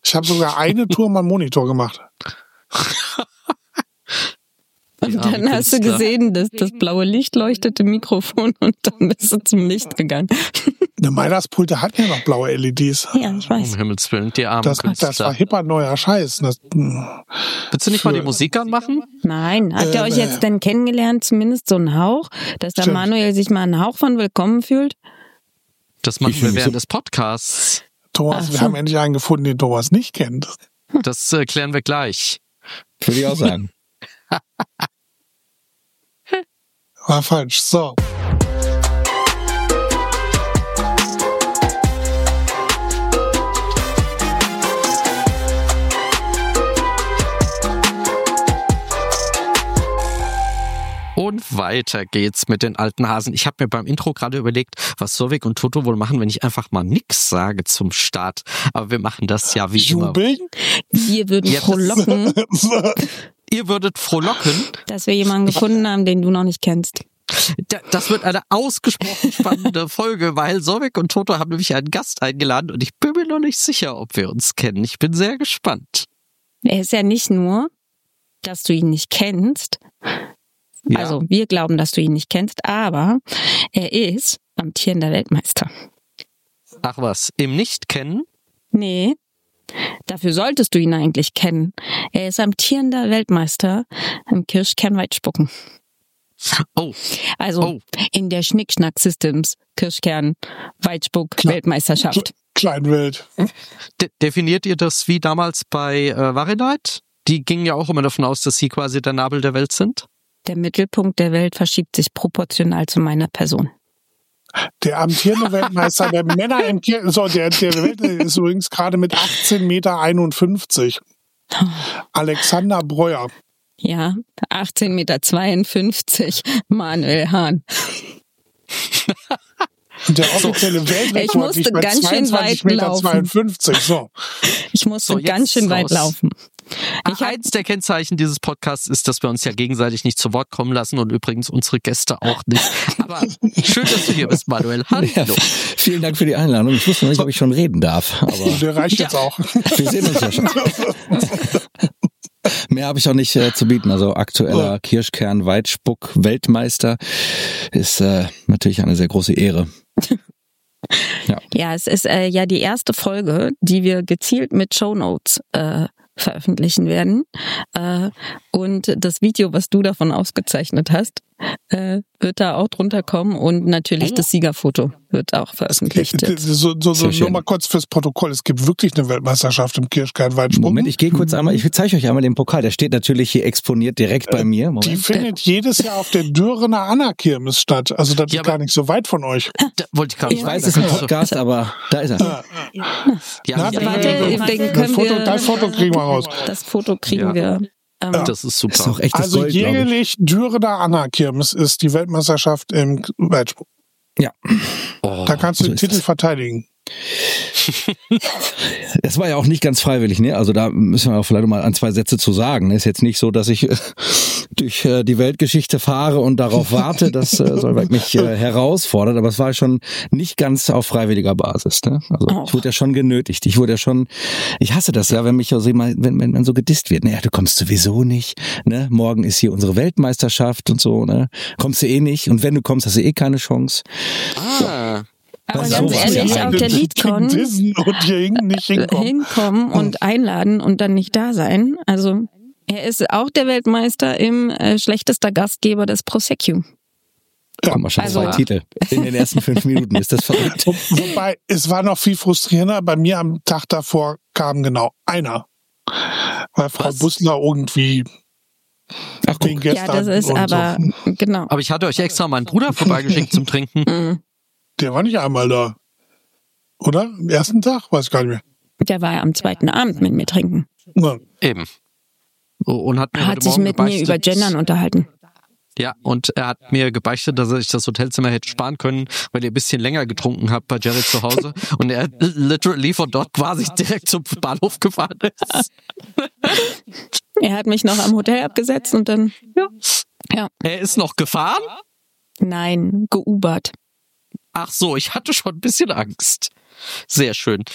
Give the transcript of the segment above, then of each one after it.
Ich habe sogar eine Tour mal Monitor gemacht. Und dann hast du gesehen, dass das blaue Licht leuchtet im Mikrofon und dann bist du zum Licht gegangen. Ne, Meinerspulte hat ja noch blaue LEDs. Ja, ich weiß. Um Himmels Willen, die armen Das Künstler. war hipper neuer Scheiß. Willst du nicht mal die Musik anmachen? Nein, habt ihr euch jetzt denn kennengelernt, zumindest so einen Hauch, dass der Stimmt. Manuel sich mal einen Hauch von willkommen fühlt? Das machen Ich wir fühl mich während so- des Podcasts. Thomas, Ach wir so. haben endlich einen gefunden, den Thomas nicht kennt. Das klären wir gleich. Würde ich auch sagen. War falsch. So. Und weiter geht's mit den alten Hasen. Ich habe mir beim Intro gerade überlegt, was Solveig und Toto wohl machen, wenn ich einfach mal nix sage zum Start. Aber wir machen das ja wie immer. Jubeln? Wir würden Ja, das- frohlocken, Ihr würdet frohlocken. dass wir jemanden gefunden haben, den du noch nicht kennst. Das wird eine ausgesprochen spannende Folge, weil Solveig und Toto haben nämlich einen Gast eingeladen und ich bin mir noch nicht sicher, ob wir uns kennen. Ich bin sehr gespannt. Er ist ja nicht nur, dass du ihn nicht kennst, Ja. also wir glauben, dass du ihn nicht kennst, aber er ist amtierender Weltmeister. Ach was, im Nicht-Kennen? Nee, dafür solltest du ihn eigentlich kennen. Er ist amtierender Weltmeister im Kirschkernweitspucken. Oh, Also Oh. in der Schnickschnack-Systems Kirschkern-Weitspuck-Weltmeisterschaft. Kleinwild. definiert ihr das wie damals bei Varinite? Die gingen ja auch immer davon aus, dass sie quasi der Nabel der Welt sind. Der Mittelpunkt der Welt verschiebt sich proportional zu meiner Person. Der amtierende Weltmeister der Männer im der Welt ist übrigens gerade mit 18,51 Meter. Alexander Breuer. Ja, 18,52 Meter, Manuel Hahn. Und der offizielle Ich Weltrekord musste liegt bei ganz schön weit 22,52 Meter. So. Ich musste So, jetzt ganz schön weit raus. laufen. Ich hab, Eins der Kennzeichen dieses Podcasts ist, dass wir uns ja gegenseitig nicht zu Wort kommen lassen und übrigens unsere Gäste auch nicht. Aber schön, dass du hier bist, Manuel. Hallo. Ja, vielen Dank für die Einladung. Ich wusste noch nicht, ob ich schon reden darf. Aber Der reicht jetzt auch. wir sehen uns ja schon. Mehr habe ich auch nicht zu bieten. Also aktueller Kirschkern-Weitspuck-Weltmeister ist natürlich eine sehr große Ehre. ja, es ist ja die erste Folge, die wir gezielt mit Shownotes veröffentlichen werden. Und das Video, was du davon aufgezeichnet hast, wird da auch drunter kommen und natürlich das Siegerfoto wird auch veröffentlicht. Jetzt. So, Sehr schön. nur mal kurz fürs Protokoll. Es gibt wirklich eine Weltmeisterschaft im Kirschkernweitspucken. Moment, ich gehe kurz einmal, ich zeige euch einmal den Pokal. Der steht natürlich hier exponiert direkt bei mir. Die Moment. findet jedes Jahr auf der Dürener Anna-Kirmes statt. Also das Ja, ist gar nicht so weit von euch. Da wollte ich gar nicht Ich weiß, es ist ein Podcast, aber da ist er. Na, Warte, den können das Foto kriegen wir raus. Das Foto kriegen Ja. wir. Das ist Das ist super. auch echtes Also Gold, glaube ich. jährlich Dürener Anna-Kirmes ist die Weltmeisterschaft im Weitspuck. Ja. Oh, Da kannst du so den ist Titel das. verteidigen. Das war ja auch nicht ganz freiwillig, ne? Also da müssen wir auch vielleicht mal ein, zwei Sätze zu sagen. Es ist jetzt nicht so, dass ich durch die Weltgeschichte fahre und darauf warte, dass Solveig mich herausfordert, aber es war schon nicht ganz auf freiwilliger Basis, ne? Also Oh. ich wurde ja schon genötigt. Ich hasse das ja, wenn mich also immer, wenn man so gedisst wird. Naja, du kommst sowieso nicht, ne? Morgen ist hier unsere Weltmeisterschaft und so, ne? Kommst du eh nicht und wenn du kommst, hast du eh keine Chance. Aber Das ist ganz sowas, ehrlich, ja. auf der Leadcon Dissen und hier nicht hinkommen. hinkommen und einladen und dann nicht da sein. Also er ist auch der Weltmeister im schlechtester Gastgeber des Prosecco. Komm, schon Also- 2 Titel in den ersten 5 Minuten. Ist das verrückt? Wobei, es war noch viel frustrierender. Bei mir am Tag davor kam genau einer. Weil Frau Was? Bussler irgendwie Ach, den guck. Ja, gestern das ist und aber, so. genau. Aber ich hatte euch extra meinen Bruder vorbeigeschickt zum Trinken. Mhm. Der war nicht einmal da. Oder? Am ersten Tag? Weiß gar nicht mehr. Der war ja am zweiten Abend mit mir trinken. Ja. Eben. Und hat mir Er hat heute sich Morgen mit mir gebeichtet. über Gendern unterhalten. Ja, und er hat mir gebeichtet, dass er sich das Hotelzimmer hätte sparen können, weil ihr ein bisschen länger getrunken habt bei Jared zu Hause. Und er literally von dort quasi direkt zum Bahnhof gefahren ist. Er hat mich noch am Hotel abgesetzt und dann, ja. Er ist noch gefahren? Nein, geubert. Ach so, ich hatte schon ein bisschen Angst. Sehr schön.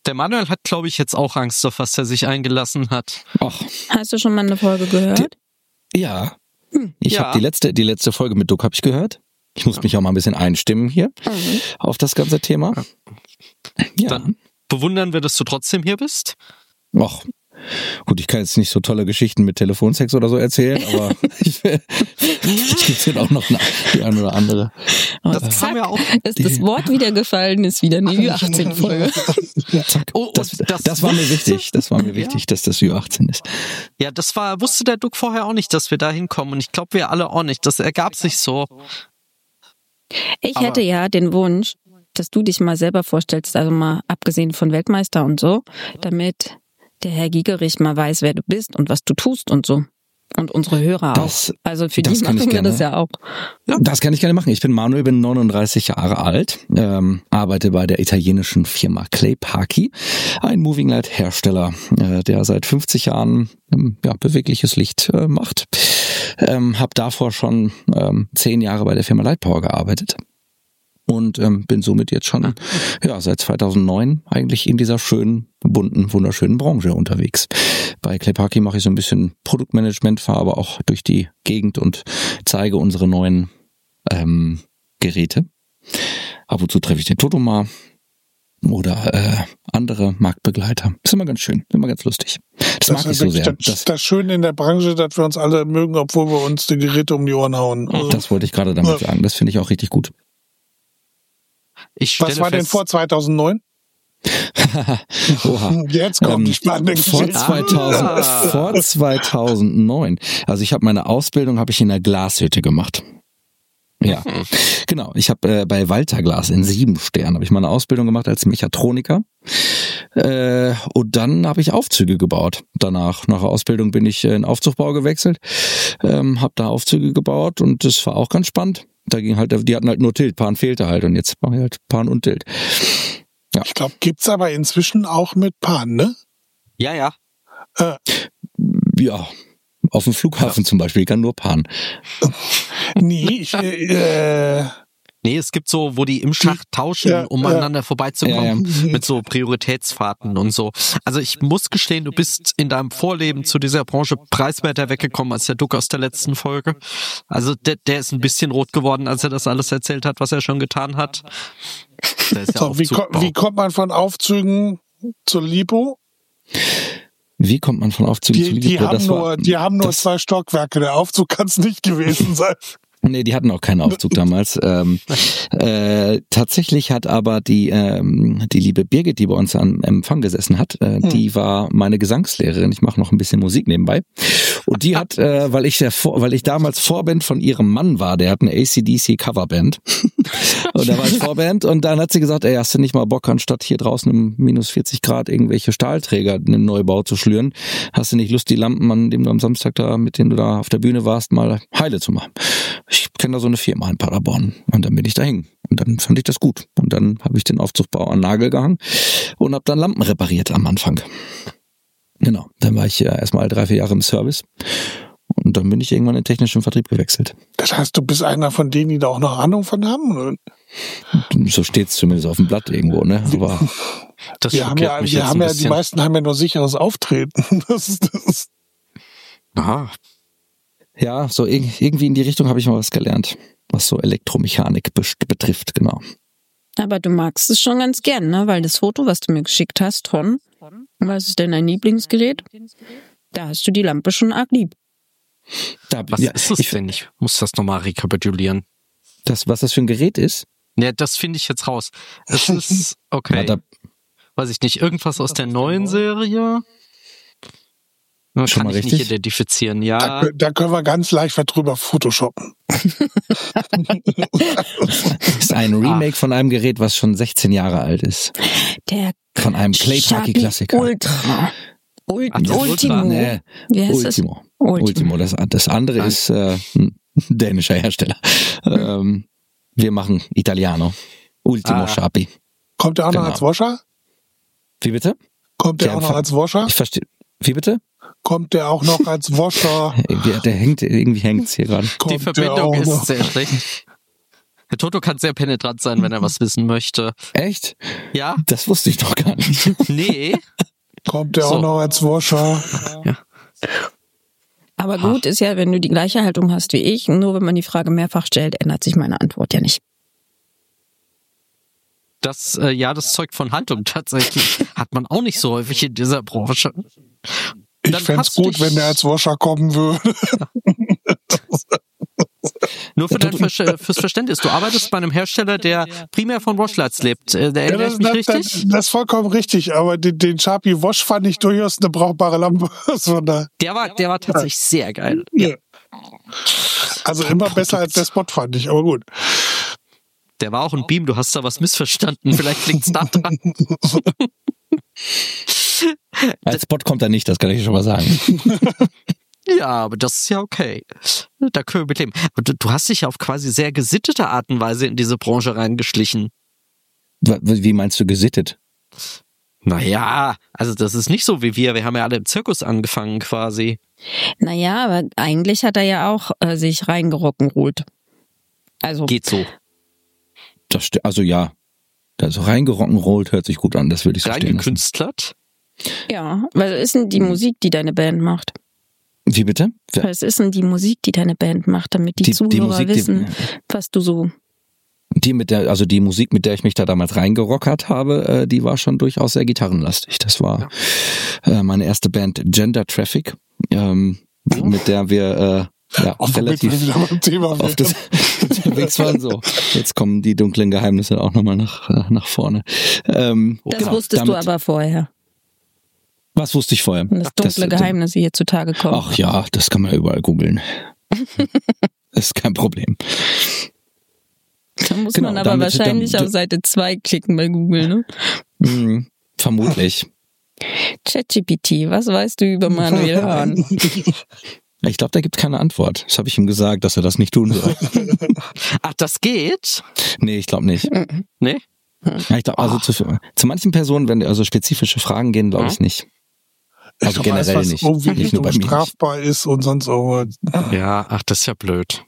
Der Manuel hat, glaube ich, jetzt auch Angst, auf was er sich eingelassen hat. Ach, Hast du schon mal eine Folge gehört? ja. Ich Ja. habe die letzte Folge mit Duck habe ich gehört. Ich muss mich auch mal ein bisschen einstimmen hier auf das ganze Thema. Ja. Dann bewundern wir, dass du trotzdem hier bist. Ach, gut, ich kann jetzt nicht so tolle Geschichten mit Telefonsex oder so erzählen, aber vielleicht gibt's ja auch noch die eine oder andere. Und Das haben wir auch. ist das Wort wieder gefallen, ist wieder eine Ü18-Folge. Oh, Das war mir wichtig. Das war mir wichtig, dass das Ü18 ist. Ja, wusste der Duck vorher auch nicht, dass wir da hinkommen. Und ich glaube, wir alle auch nicht. Das ergab sich so. Ich hätte ja den Wunsch, dass du dich mal selber vorstellst, also mal abgesehen von Weltmeister und so, damit der Herr Gigerich mal weiß, wer du bist und was du tust und so. Und unsere Hörer Das- auch. Also für die das kann ich machen wir gerne. das ja auch. Das kann ich gerne machen. Ich bin Manuel, bin 39 Jahre alt, arbeite bei der italienischen Firma Clay Paky, ein Moving Light Hersteller, der seit 50 Jahren bewegliches Licht macht. Hab davor schon 10 Jahre bei der Firma Lightpower gearbeitet. Und bin somit jetzt schon seit 2009 eigentlich in dieser schönen, bunten, wunderschönen Branche unterwegs. Bei Clay Paky mache ich so ein bisschen Produktmanagement, fahre aber auch durch die Gegend und zeige unsere neuen Geräte. Ab und zu treffe ich den Totomar oder andere Marktbegleiter. Ist immer ganz schön, immer ganz lustig. Das mag ich so sehr. Das Schöne in der Branche, dass wir uns alle mögen, obwohl wir uns die Geräte um die Ohren hauen. Also, Das wollte ich gerade damit sagen. Das finde ich auch richtig gut. Ich was stelle war denn fest, vor 2009? Oha. Jetzt kommt die spannende Vor Geschichte. 2009. Also ich habe meine Ausbildung in der Glashütte gemacht. Ja, genau. Ich habe bei Walter Glas in 7 Sternen habe ich meine Ausbildung gemacht als Mechatroniker. Und dann habe ich Aufzüge gebaut. Danach, nach der Ausbildung, bin ich in Aufzugbau gewechselt, habe da Aufzüge gebaut und das war auch ganz spannend. Da ging halt, die hatten halt nur Tilt, Pan fehlte halt und jetzt mache ich halt Pan und Tilt. Ich glaube, gibt's aber inzwischen auch mit Pan, ne? ja. Ja, auf dem Flughafen zum Beispiel kann nur Pan. Nee, Nee, es gibt so, wo die im Schacht tauschen, Ja, um ja. aneinander vorbeizukommen, Ja. mit so Prioritätsfahrten und so. Also ich muss gestehen, du bist in deinem Vorleben zu dieser Branche preiswerter weggekommen als der Duck aus der letzten Folge. Also der ist ein bisschen rot geworden, als er das alles erzählt hat, was er schon getan hat. Der ist ja so, wie Aufzugbau. kommt man von Aufzügen zur Lipo? Wie kommt man von Aufzügen zu Die Lipo? haben nur 2 Stockwerke. Der Aufzug kann es nicht gewesen sein. Nee, die hatten auch keinen Aufzug damals. Tatsächlich hat aber die liebe Birgit, die bei uns am Empfang gesessen hat, die war meine Gesangslehrerin. Ich mache noch ein bisschen Musik nebenbei. Und die hat, weil ich damals Vorband von ihrem Mann war, der hat eine AC/DC Coverband. Und da war ich Vorband und dann hat sie gesagt, ey, hast du nicht mal Bock, anstatt hier draußen im minus 40 Grad irgendwelche Stahlträger in den Neubau zu schlüren, hast du nicht Lust, die Lampen, an dem du am Samstag da, mit denen du da auf der Bühne warst, mal heile zu machen? Ich kenne da so eine Firma in Paderborn und dann bin ich da hängen und dann fand ich das gut und dann habe ich den Aufzugbau an den Nagel gehangen und habe dann Lampen repariert am Anfang. Genau, dann war ich erstmal 3-4 Jahre im Service und dann bin ich irgendwann in den technischen Vertrieb gewechselt. Das heißt, du bist einer von denen, die da auch noch Ahnung von haben? So steht's zumindest auf dem Blatt irgendwo, ne? Aber Das Wir haben schockiert mich ja, jetzt ein die bisschen. meisten haben ja nur sicheres Auftreten. Das ist Ah, ja, so irgendwie in die Richtung habe ich mal was gelernt, was so Elektromechanik betrifft, genau. Aber du magst es schon ganz gern, ne? Weil das Foto, was du mir geschickt hast von, was ist denn dein Lieblingsgerät? Da hast du die Lampe schon arg lieb. was ist das denn? Ich muss das nochmal rekapitulieren. Was das für ein Gerät ist? Ja, das finde ich jetzt raus. Es ist, okay, Ja, weiß ich nicht, irgendwas aus der neuen Serie? Schon Kann mal ich richtig? nicht identifizieren, ja. da können wir ganz leicht was drüber photoshoppen. ist ein Remake von einem Gerät, was schon 16 Jahre alt ist. Der Von einem Clay Paky Sharpie Klassiker. Ultra. das Ultimo. Nee, Wie heißt das? Ultimo. Ultimo. Das andere Nein. ist ein dänischer Hersteller. Wir machen Italiano. Ultimo Sharpie. Kommt der auch noch Genau. als Washer? Wie bitte? Kommt der Der auch noch Empfang- als Washer? Ich verstehe. Wie bitte? Kommt der auch noch als Washer? Der hängt, irgendwie hängt's hier gerade. Die Kommt der Verbindung auch ist noch? sehr schlecht. Der Toto kann sehr penetrant sein, wenn er was wissen möchte. Echt? Ja? Das wusste ich doch gar nicht. Nee. Kommt der So. auch noch als Wascher? Ja. Aber gut ist ja, wenn du die gleiche Haltung hast wie ich, nur wenn man die Frage mehrfach stellt, ändert sich meine Antwort ja nicht. Das zeugt von Haltung tatsächlich. Hat man auch nicht so häufig in dieser Branche. Ich Dann fänd's hast du gut, dich- wenn der als Wascher kommen würde. Nur für fürs Verständnis. Du arbeitest bei einem Hersteller, der primär von Washlights lebt. Erinnere ich mich richtig? Das ist vollkommen richtig, aber den Sharpie Wash fand ich durchaus eine brauchbare Lampe. Der war tatsächlich sehr geil. Ja. Also immer besser als der Spot, fand ich, aber gut. Der war auch ein Beam, du hast da was missverstanden. Vielleicht liegt's da dran. Als Spot kommt er nicht, das kann ich schon mal sagen. Ja, aber das ist ja okay. Da können wir mit leben. Du hast dich auf quasi sehr gesittete Art und Weise in diese Branche reingeschlichen. Wie meinst du gesittet? Naja, also das ist nicht so wie wir. Wir haben ja alle im Zirkus angefangen quasi. Naja, aber eigentlich hat er ja auch sich reingerock'n'rollt. Also, Geht so. Also ja, also reingerock'n'rollt hört sich gut an, das würde ich so stehen lassen. Reingekünstlert. ja, was ist denn die Musik, die deine Band macht? Wie bitte? Was ist denn die Musik, die deine Band macht, damit die Zuhörer Musik, wissen, was du so... die Musik, mit der ich mich da damals reingerockert habe, die war schon durchaus sehr gitarrenlastig. Das war meine erste Band Gender Traffic, mit der wir relativ oft unterwegs waren. So, jetzt kommen die dunklen Geheimnisse auch nochmal nach vorne. Das wusstest du aber vorher, Was wusste ich vorher? dass dunkle Geheimnisse hier zutage kommen. Ach ja, das kann man ja überall googeln. Das ist kein Problem. Da muss Genau, man aber wahrscheinlich auf Seite 2 klicken bei Google, ne? Vermutlich. ChatGPT, was weißt du über Manuel Hahn? Ich glaube, da gibt es keine Antwort. Das habe ich ihm gesagt, dass er das nicht tun soll. Ach, das geht? Nee, ich glaube nicht. Nee? Ja, ich glaube, also zu manchen Personen, wenn also spezifische Fragen gehen, glaube ich nicht. Also Ich weiß, generell was nicht. irgendwie Nicht nur bei mir. strafbar ist und sonst auch. Ja, ach, das ist ja blöd.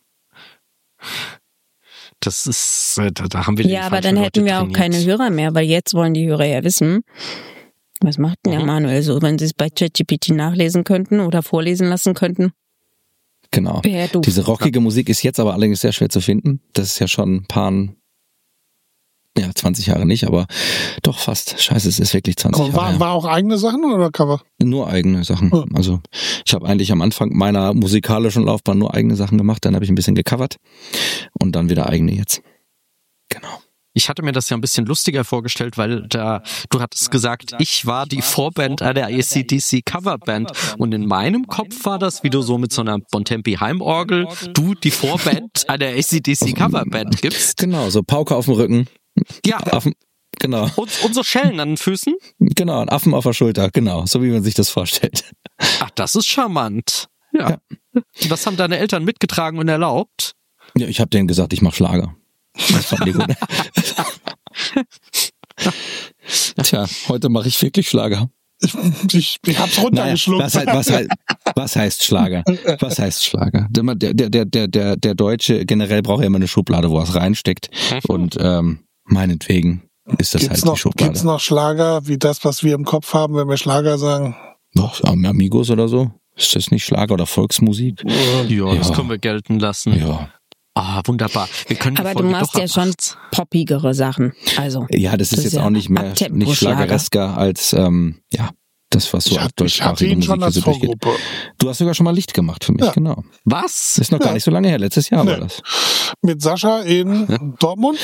Das ist, da haben wir die Ja, aber falschen dann hätten Leute wir auch trainiert. keine Hörer mehr, weil jetzt wollen die Hörer ja wissen, was macht denn der Manuel so, wenn sie es bei ChatGPT nachlesen könnten oder vorlesen lassen könnten? Genau. Wäre doof. Diese rockige Musik ist jetzt aber allerdings sehr schwer zu finden. Das ist ja schon ein paar, 20 Jahre nicht, aber doch fast. Scheiße, es ist wirklich 20 Aber Jahre her. war auch eigene Sachen oder Cover? Nur eigene Sachen. Ja. Also ich habe eigentlich am Anfang meiner musikalischen Laufbahn nur eigene Sachen gemacht, dann habe ich ein bisschen gecovert und dann wieder eigene jetzt. Genau. Ich hatte mir das ja ein bisschen lustiger vorgestellt, weil du hattest gesagt, ich war die Vorband einer AC/DC Coverband und in meinem Kopf war das, wie du so mit so einer Bontempi Heimorgel, du die Vorband einer AC/DC Coverband gibst. Genau, so Pauke auf dem Rücken. Ja, Affen, genau. und so Schellen an den Füßen. Genau, ein Affen auf der Schulter, genau, so wie man sich das vorstellt. Ach, das ist charmant. Ja. Das haben deine Eltern mitgetragen und erlaubt. Ja, ich habe denen gesagt, ich mache Schlager. Das fand die gut. Tja, heute mache ich wirklich Schlager. Ich hab's runtergeschluckt. Was heißt Schlager? Was heißt Schlager? Der Deutsche generell braucht ja immer eine Schublade, wo er es reinsteckt. Und meinetwegen ist das halt die Schublade. Gibt's noch Schlager wie das, was wir im Kopf haben, wenn wir Schlager sagen? Doch, Amigos oder so? Ist das nicht Schlager oder Volksmusik? Ja, das können wir gelten lassen. Ja. Ah, wunderbar. Wir können die Aber du Folge machst doch ja schon ab- poppigere Sachen. Also Ja, das ist jetzt ja auch nicht mehr Abtempo-Schlager. nicht schlageresker als das, was so Ich hatte deutschsprachige ihn schon Musik als so durchgeht. Vorgruppe. Du hast sogar schon mal Licht gemacht für mich, Ja. genau. Was? Ist noch gar nicht so lange her, letztes Jahr war das. Mit Sascha in Dortmund?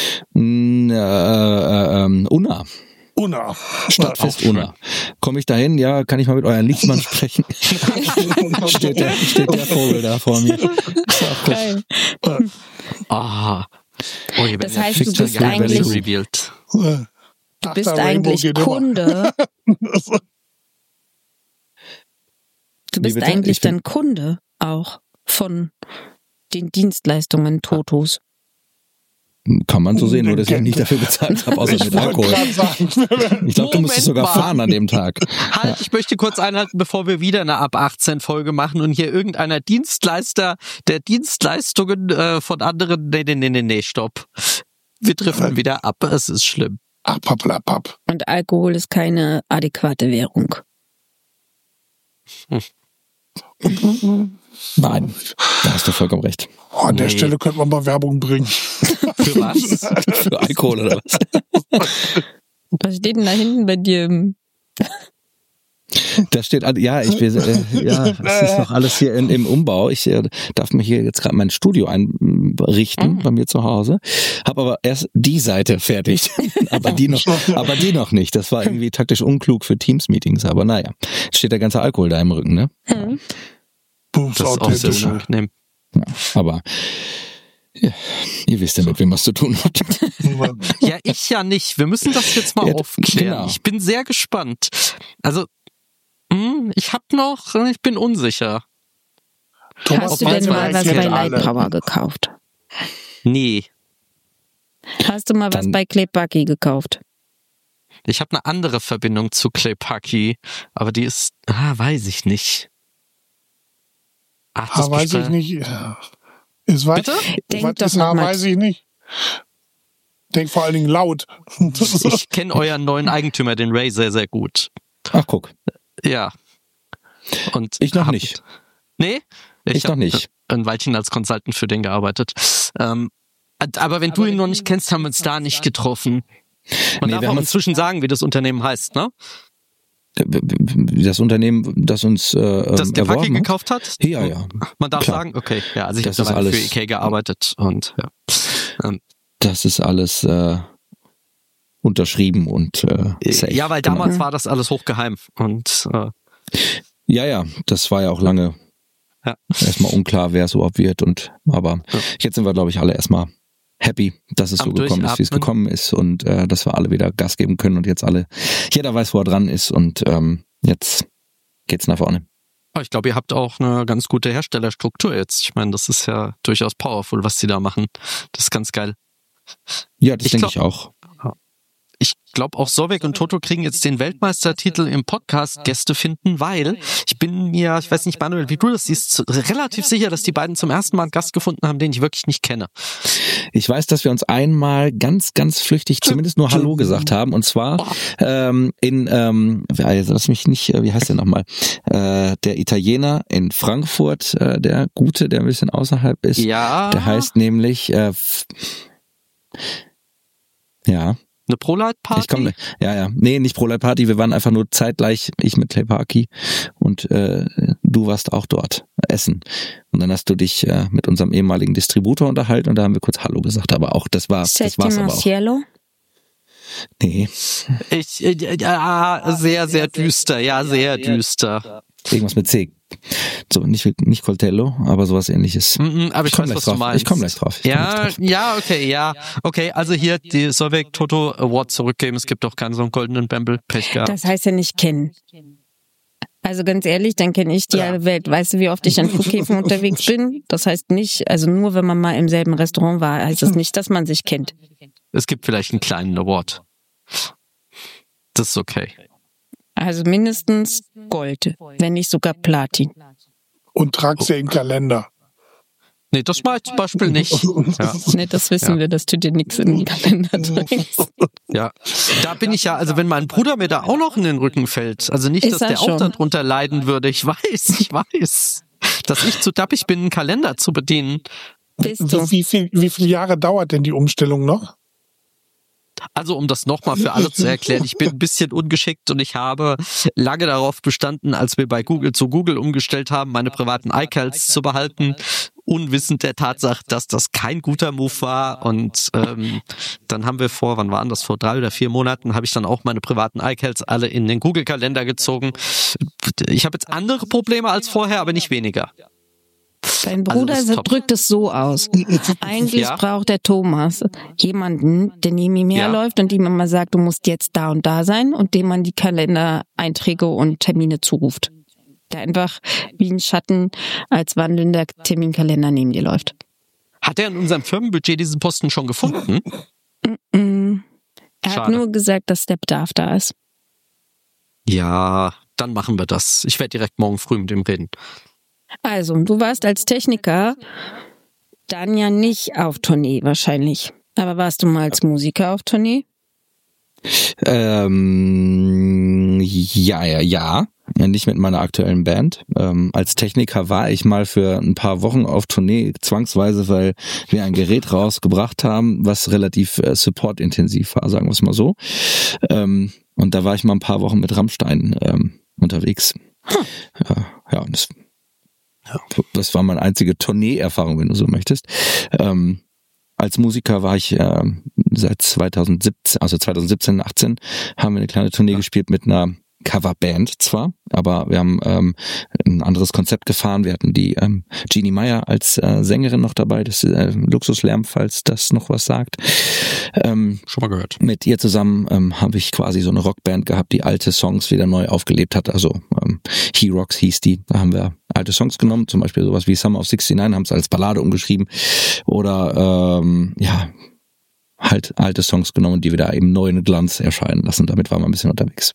Unna. Unna. Stadtfest Unna. Komme ich dahin? Ja, kann ich mal mit euren Lichtmann sprechen? steht der Vogel da vor mir. Ist auch geil. Ah. Oh, hier Das werden ja heißt, du fixe bist Geheimnisse eigentlich- revealed. Du bist eigentlich Kunde. Du bist bitte? eigentlich Ich bin- dann Kunde auch von den Dienstleistungen Totos. Kann man so sehen, nur dass ich nicht dafür bezahlt habe, außer mit Alkohol. Ich glaube, du musstest sogar fahren an dem Tag. Halt, ich möchte kurz einhalten, bevor wir wieder eine ab 18 Folge machen und hier irgendeiner Dienstleister der Dienstleistungen von anderen, nee, stopp. Wir driften wieder ab, es ist schlimm. Ab. Und Alkohol ist keine adäquate Währung. Nein, da hast du vollkommen recht. An der Stelle könnte man mal Werbung bringen. Für was? Für Alkohol oder was? Was steht denn da hinten bei dir? Da steht, es ist noch alles hier im Umbau. Ich darf mir hier jetzt gerade mein Studio einrichten bei mir zu Hause. Habe aber erst die Seite fertig, aber die noch nicht. Das war irgendwie taktisch unklug für Teams-Meetings, aber naja, steht der ganze Alkohol da im Rücken, ne? Das ist auch sehr schön angenehm. Ja, aber ja, ihr wisst ja, mit wem was zu tun habt. Ja, ich ja nicht. Wir müssen das jetzt mal aufklären. Genau. Ich bin sehr gespannt. Also, ich bin unsicher. Thomas, Hast du denn mal was bei Lightpower gekauft? Nee. Hast du mal was bei Klepaki gekauft? Ich habe eine andere Verbindung zu Klepaki, aber die ist, weiß ich nicht. Weiß ich nicht. Ist was? Bitte? Denk Was ist weiß ich nicht. Denk vor allen Dingen laut. Ich kenne euren neuen Eigentümer, den Ray, sehr, sehr gut. Ach, guck. Ja. Und Ich noch nicht. Nee? Ich noch nicht. Ein Weilchen als Consultant für den gearbeitet. Aber wenn du ihn noch nicht kennst, haben wir uns da nicht getroffen. Man darf auch inzwischen sagen, wie das Unternehmen heißt, ne? Das Unternehmen, das uns das der Paki gekauft hat? Ja. Man darf Klar. sagen, okay. Ja, also ich Das habe ist alles- für IK gearbeitet und ja. Das ist alles unterschrieben und safe. Ja, weil damals war das alles hochgeheim und Ja, das war ja auch lange erstmal unklar, wer es überhaupt wird. Aber jetzt sind wir, glaube ich, alle erstmal happy, dass es so gekommen ist, wie es gekommen ist und dass wir alle wieder Gas geben können und jetzt jeder weiß, wo er dran ist und jetzt geht's nach vorne. ich glaube, ihr habt auch eine ganz gute Herstellerstruktur jetzt. Ich meine, das ist ja durchaus powerful, was sie da machen. Das ist ganz geil. Ja, das denke ich auch. Ich glaube, auch Solveig und Toto kriegen jetzt den Weltmeistertitel im Podcast Gäste finden, weil ich weiß nicht, Manuel, wie du das siehst, relativ sicher, dass die beiden zum ersten Mal einen Gast gefunden haben, den ich wirklich nicht kenne. Ich weiß, dass wir uns einmal ganz, ganz flüchtig zumindest nur Hallo gesagt haben und zwar lass mich nicht, wie heißt der nochmal? Der Italiener in Frankfurt, der Gute, der ein bisschen außerhalb ist. Ja. Der heißt nämlich Eine Pro-Light-Party? Ich komme, nee, nicht Pro-Light-Party, wir waren einfach nur zeitgleich, ich mit Klepaki und du warst auch dort, essen. Und dann hast du dich mit unserem ehemaligen Distributor unterhalten und da haben wir kurz Hallo gesagt, aber auch, das war's aber auch. Cielo? Nee. Sehr, sehr düster, sehr düster. Irgendwas mit C. So, nicht Coltello, aber sowas ähnliches. Aber ich weiß, was du meinst. Ich komme gleich drauf. Okay, also hier die Solveig Toto Award zurückgeben. Es gibt doch keinen so einen goldenen Bämbel. Pech gehabt. Das heißt ja nicht kennen. Also ganz ehrlich, dann kenne ich die halbe Welt. Weißt du, wie oft ich an Flughäfen unterwegs bin? Das heißt nicht, also nur wenn man mal im selben Restaurant war, heißt das nicht, dass man sich kennt. Es gibt vielleicht einen kleinen Award. Das ist okay. Also mindestens Gold, wenn nicht sogar Platin. Und trag's ja im Kalender. Nee, das mache ich zum Beispiel nicht. Ja. Nee, das wissen wir, dass du dir nichts in den Kalender trägst. Ja, da bin ich ja, also wenn mein Bruder mir da auch noch in den Rücken fällt, also nicht, dass der auch darunter leiden würde, ich weiß, dass ich zu dappig bin, einen Kalender zu bedienen. Wie viele Jahre dauert denn die Umstellung noch? Also um das nochmal für alle zu erklären, ich bin ein bisschen ungeschickt und ich habe lange darauf bestanden, als wir bei Google zu Google umgestellt haben, meine privaten iCals zu behalten, unwissend der Tatsache, dass das kein guter Move war. Und dann haben wir vor 3 oder 4 Monaten, habe ich dann auch meine privaten iCals alle in den Google-Kalender gezogen. Ich habe jetzt andere Probleme als vorher, aber nicht weniger. Dein Bruder drückt es so aus. Eigentlich braucht der Thomas jemanden, der neben ihm herläuft und ihm immer sagt, du musst jetzt da und da sein und dem man die Kalendereinträge und Termine zuruft. Der einfach wie ein Schatten als wandelnder Terminkalender neben dir läuft. Hat er in unserem Firmenbudget diesen Posten schon gefunden? Er hat nur gesagt, dass der Bedarf da ist. Ja, dann machen wir das. Ich werde direkt morgen früh mit ihm reden. Also, du warst als Techniker dann ja nicht auf Tournee wahrscheinlich. Aber warst du mal als Musiker auf Tournee? Ja. Nicht mit meiner aktuellen Band. Als Techniker war ich mal für ein paar Wochen auf Tournee, zwangsweise, weil wir ein Gerät rausgebracht haben, was relativ supportintensiv war, sagen wir es mal so. Und da war ich mal ein paar Wochen mit Rammstein unterwegs. Ja, und das war meine einzige Tournee-Erfahrung, wenn du so möchtest. Als Musiker war ich seit 2017, also 2017, 18, haben wir eine kleine Tournee gespielt mit einer Coverband zwar, aber wir haben ein anderes Konzept gefahren. Wir hatten die Jeannie Meyer als Sängerin noch dabei, das Luxuslärm, falls das noch was sagt. Schon mal gehört. Mit ihr zusammen habe ich quasi so eine Rockband gehabt, die alte Songs wieder neu aufgelebt hat. Also He Rocks hieß die. Da haben wir alte Songs genommen, zum Beispiel sowas wie Summer of 69, haben es als Ballade umgeschrieben. Oder halt alte Songs genommen, die wieder eben neu in Glanz erscheinen lassen. Damit waren wir ein bisschen unterwegs.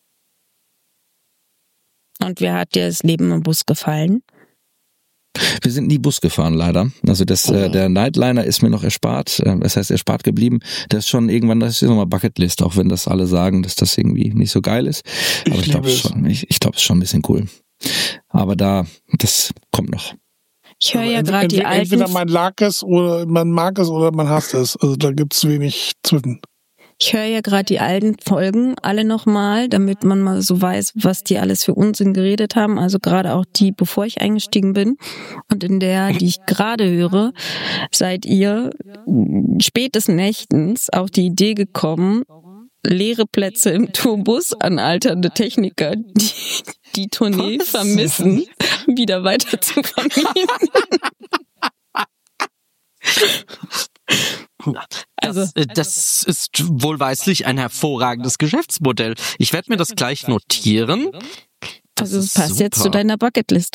Und wie hat dir das Leben im Bus gefallen? Wir sind nie Bus gefahren, leider. Also der Nightliner ist mir noch erspart. Das heißt, erspart geblieben. Das ist schon irgendwann, das ist nochmal Bucketlist, auch wenn das alle sagen, dass das irgendwie nicht so geil ist. Aber ich glaube, es ist schon ein bisschen cool. Aber das kommt noch. Ich höre ja gerade die alten... Entweder man mag es oder man hasst es. Also da gibt's wenig zwischen. Ich höre ja gerade die alten Folgen alle nochmal, damit man mal so weiß, was die alles für Unsinn geredet haben. Also gerade auch die, bevor ich eingestiegen bin. Und in der, die ich gerade höre, seid ihr spätestens nächtens auf die Idee gekommen, leere Plätze im Tourbus an alternde Techniker, die Tournee vermissen, wieder weiter zu vermieten. Also das ist wohlweislich ein hervorragendes Geschäftsmodell. Ich werde mir das gleich notieren. Also es passt super. Jetzt zu deiner Bucketlist.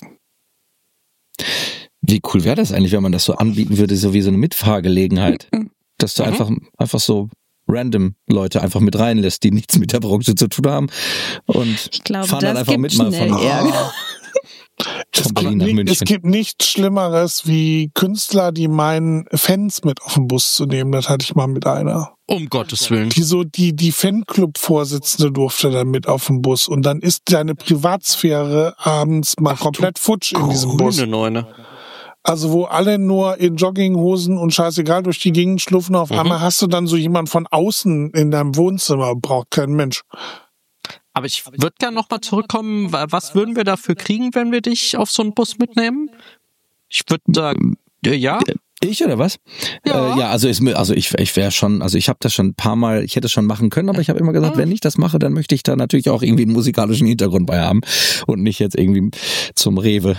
Wie cool wäre das eigentlich, wenn man das so anbieten würde, so wie so eine Mitfahrgelegenheit? Dass du einfach so random Leute einfach mit reinlässt, die nichts mit der Branche zu tun haben und ich glaube, fahren dann einfach mit mal von Berlin nach München. Es gibt nichts Schlimmeres, wie Künstler, die meinen, Fans mit auf den Bus zu nehmen. Das hatte ich mal mit einer. Um Gottes Willen. Die Fanclub-Vorsitzende durfte dann mit auf den Bus. Und dann ist deine Privatsphäre abends mal komplett futsch in diesem Bus. Neune. Also wo alle nur in Jogginghosen und scheißegal durch die Gegend schlupfen, auf einmal hast du dann so jemand von außen in deinem Wohnzimmer, braucht kein Mensch. Aber ich würde gerne nochmal zurückkommen, was würden wir dafür kriegen, wenn wir dich auf so einen Bus mitnehmen? Ich würde sagen, ja. Ich oder was? Ja, also ich wäre schon, also ich habe das schon ein paar Mal, ich hätte es schon machen können, aber ich habe immer gesagt, wenn ich das mache, dann möchte ich da natürlich auch irgendwie einen musikalischen Hintergrund bei haben und nicht jetzt irgendwie zum Rewe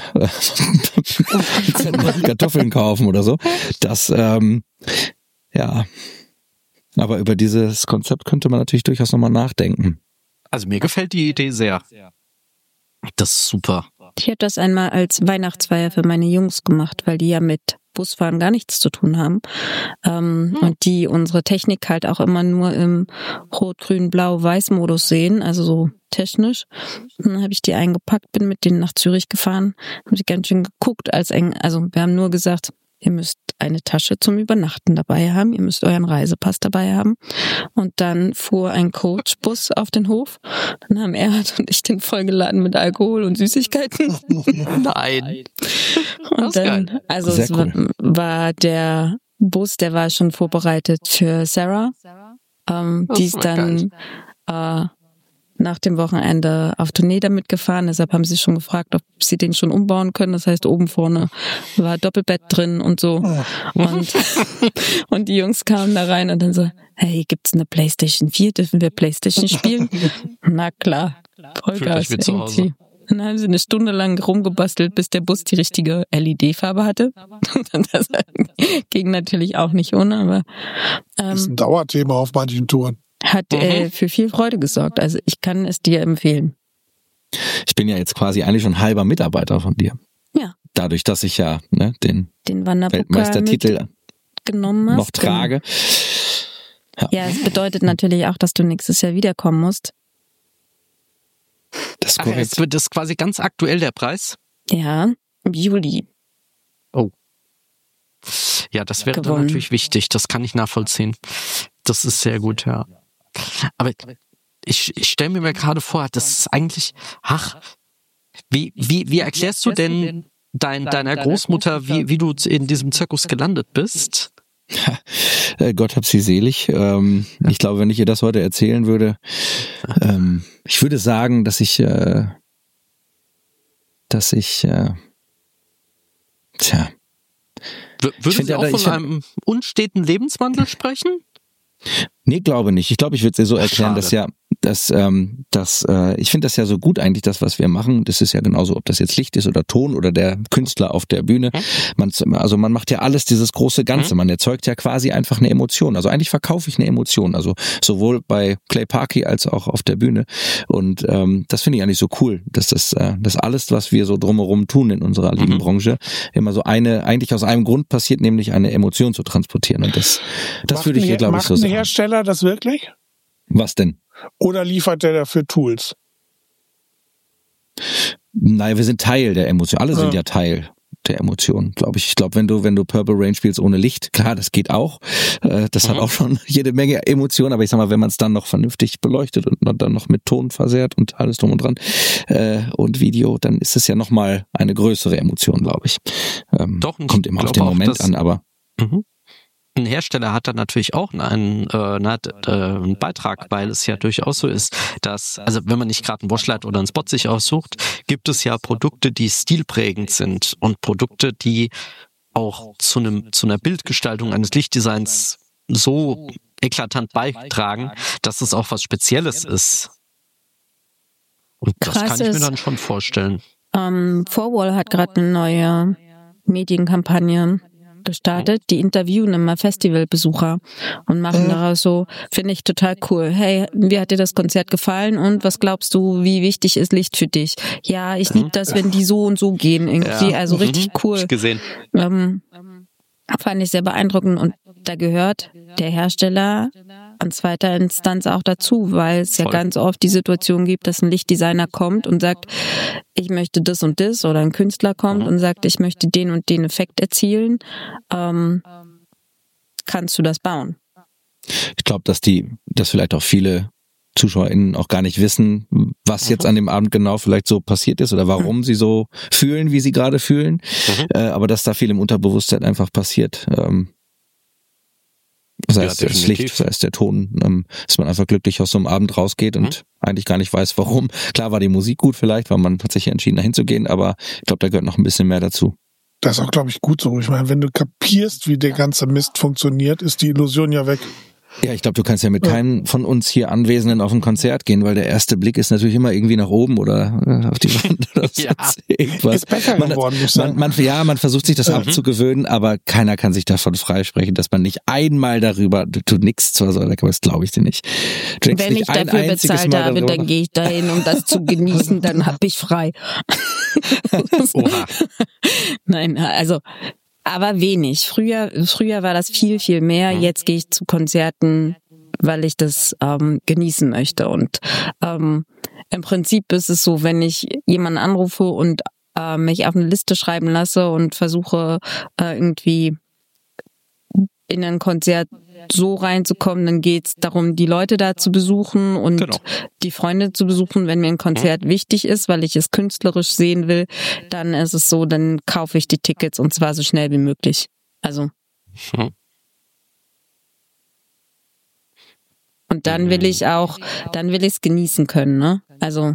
Kartoffeln kaufen oder so. Das, ja. Aber über dieses Konzept könnte man natürlich durchaus nochmal nachdenken. Also mir gefällt die Idee sehr. Das ist super. Ich hätte das einmal als Weihnachtsfeier für meine Jungs gemacht, weil die ja mit Busfahren gar nichts zu tun haben. Und die unsere Technik halt auch immer nur im Rot-Grün-Blau-Weiß-Modus sehen, also so technisch. Und dann habe ich die eingepackt, bin mit denen nach Zürich gefahren, haben sie ganz schön geguckt, also wir haben nur gesagt, ihr müsst eine Tasche zum Übernachten dabei haben, ihr müsst euren Reisepass dabei haben. Und dann fuhr ein Coachbus auf den Hof. Dann haben Erhard und ich den vollgeladen mit Alkohol und Süßigkeiten. Nein. Und dann, also es war der Bus, der war schon vorbereitet für Sarah. Die ist dann nach dem Wochenende auf Tournee damit gefahren. Deshalb haben sie schon gefragt, ob sie den schon umbauen können. Das heißt, oben vorne war Doppelbett drin und so. Und die Jungs kamen da rein und dann so, hey, gibt's eine PlayStation 4? Dürfen wir PlayStation spielen? Na klar. Vollgas irgendwie. Dann haben sie eine Stunde lang rumgebastelt, bis der Bus die richtige LED-Farbe hatte. Das ging natürlich auch nicht ohne, aber das ist ein Dauerthema auf manchen Touren. Hat für viel Freude gesorgt. Also ich kann es dir empfehlen. Ich bin ja jetzt quasi eigentlich schon halber Mitarbeiter von dir. Ja. dadurch, dass ich ja den Wanderpokal Weltmeistertitel genommen hast, noch trage. Ja, es bedeutet natürlich auch, dass du nächstes Jahr wiederkommen musst. Das ist Ach, korrekt. jetzt wird das quasi ganz aktuell der Preis. Ja, im Juli. Oh. Ja, das wäre dann Gewonnen. natürlich wichtig. Das kann ich nachvollziehen. Das ist sehr gut, ja. Aber ich stelle mir gerade vor, das ist eigentlich, wie erklärst du denn deiner Großmutter, wie du in diesem Zirkus gelandet bist? Gott hab sie selig. Ich glaube, wenn ich ihr das heute erzählen würde, ich würde sagen, dass ich Würde sie auch von einem unsteten Lebenswandel sprechen? Nee, glaube nicht. Ich glaube, ich würde es ihr so erklären, Schade. ich finde das ja so gut eigentlich, das, was wir machen. Das ist ja genauso, ob das jetzt Licht ist oder Ton oder der Künstler auf der Bühne. Man macht ja alles dieses große Ganze. Man erzeugt ja quasi einfach eine Emotion. Also eigentlich verkaufe ich eine Emotion. Also sowohl bei Clay Parky als auch auf der Bühne. Und das finde ich eigentlich so cool, dass das alles, was wir so drumherum tun in unserer lieben Branche, immer so eigentlich aus einem Grund passiert, nämlich eine Emotion zu transportieren. Und das würde ich hier, glaube ich, so sagen. sagen. Macht ein Hersteller das wirklich? Was denn? Oder liefert der dafür Tools? Nein, wir sind Teil der Emotion. Alle sind ja Teil der Emotion, glaube ich. Ich glaube, wenn du Purple Rain spielst ohne Licht, klar, das geht auch. Das hat auch schon jede Menge Emotionen, aber ich sag mal, wenn man es dann noch vernünftig beleuchtet und dann noch mit Ton versehrt und alles drum und dran und Video, dann ist es ja nochmal eine größere Emotion, glaube ich. Doch, kommt immer auf den Moment an, aber ein Hersteller hat da natürlich auch einen Beitrag, weil es ja durchaus so ist, dass, also wenn man nicht gerade ein Washlight oder einen Spot sich aussucht, gibt es ja Produkte, die stilprägend sind und Produkte, die auch zu einer Bildgestaltung eines Lichtdesigns so eklatant beitragen, dass es auch was Spezielles ist. Und das Krass kann ich mir ist, dann schon vorstellen. 4Wall hat gerade eine neue Medienkampagne gestartet. Die interviewen immer Festivalbesucher und machen daraus so, finde ich total cool. Hey, wie hat dir das Konzert gefallen und was glaubst du, wie wichtig ist Licht für dich? Ja, ich liebe das, wenn die so und so gehen irgendwie. Also richtig cool. Hab ich gesehen. Fand ich sehr beeindruckend und da gehört der Hersteller an zweiter Instanz auch dazu, weil es ja ganz oft die Situation gibt, dass ein Lichtdesigner kommt und sagt, ich möchte das und das, oder ein Künstler kommt und sagt, ich möchte den und den Effekt erzielen. Kannst du das bauen? ich glaube, dass vielleicht auch viele ZuschauerInnen auch gar nicht wissen, was jetzt an dem Abend genau vielleicht so passiert ist oder warum sie so fühlen, wie sie gerade fühlen. Aber dass da viel im Unterbewusstsein einfach passiert. Sei es das Licht, sei es der Ton, dass man einfach glücklich aus so einem Abend rausgeht und eigentlich gar nicht weiß, warum. Klar war die Musik gut vielleicht, weil man hat sich entschieden, dahin zu gehen, aber ich glaube, da gehört noch ein bisschen mehr dazu. Das ist auch, glaube ich, gut so. Ich meine, wenn du kapierst, wie der ganze Mist funktioniert, ist die Illusion ja weg. Ja, ich glaube, du kannst ja mit keinem von uns hier Anwesenden auf ein Konzert gehen, weil der erste Blick ist natürlich immer irgendwie nach oben oder auf die Wand oder so. Irgendwas. Ist besser geworden, muss ich sagen. Man versucht sich das abzugewöhnen, aber keiner kann sich davon freisprechen, dass man nicht einmal darüber, du nix zwar so, aber das glaube ich dir nicht. Wenn ich dafür bezahlt habe, dann gehe ich dahin, um das zu genießen, dann hab ich frei. Oha. Nein, also aber wenig. Früher war das viel, viel mehr. Jetzt gehe ich zu Konzerten, weil ich das genießen möchte. Und im Prinzip ist es so, wenn ich jemanden anrufe und mich auf eine Liste schreiben lasse und versuche irgendwie in ein Konzert so reinzukommen, dann geht's darum, die Leute da zu besuchen und die Freunde zu besuchen. Wenn mir ein Konzert wichtig ist, weil ich es künstlerisch sehen will, dann ist es so, dann kaufe ich die Tickets und zwar so schnell wie möglich. Also. Und dann will ich es genießen können, ne? Also.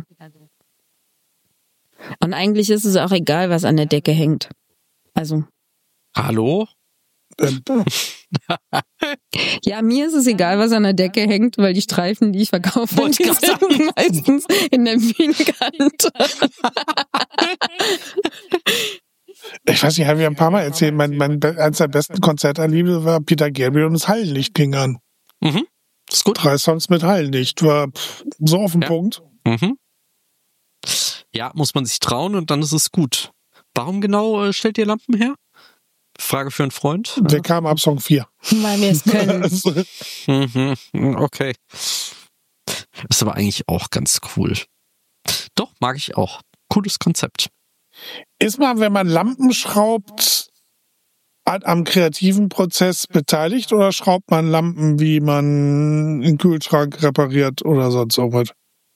Und eigentlich ist es auch egal, was an der Decke hängt. Also. Hallo? Ja, mir ist es egal, was an der Decke hängt, weil die Streifen, die ich verkaufe, die sind meistens in der Bühnenkante. Ich weiß nicht, ich habe ja ein paar Mal erzählt, eines der besten Konzerterlebnisse war Peter Gabriel und das Hallenlicht ging an. Das ist gut. 3 Songs mit Hallenlicht, war so auf den Punkt. Ja, muss man sich trauen und dann ist es gut. Warum genau stellt ihr Lampen her? Frage für einen Freund. Der kam ab Song 4. Weil wir es können. Okay. Ist aber eigentlich auch ganz cool. Doch, mag ich auch. Cooles Konzept. Ist man, wenn man Lampen schraubt, am kreativen Prozess beteiligt oder schraubt man Lampen, wie man einen Kühlschrank repariert oder sonst irgendwas?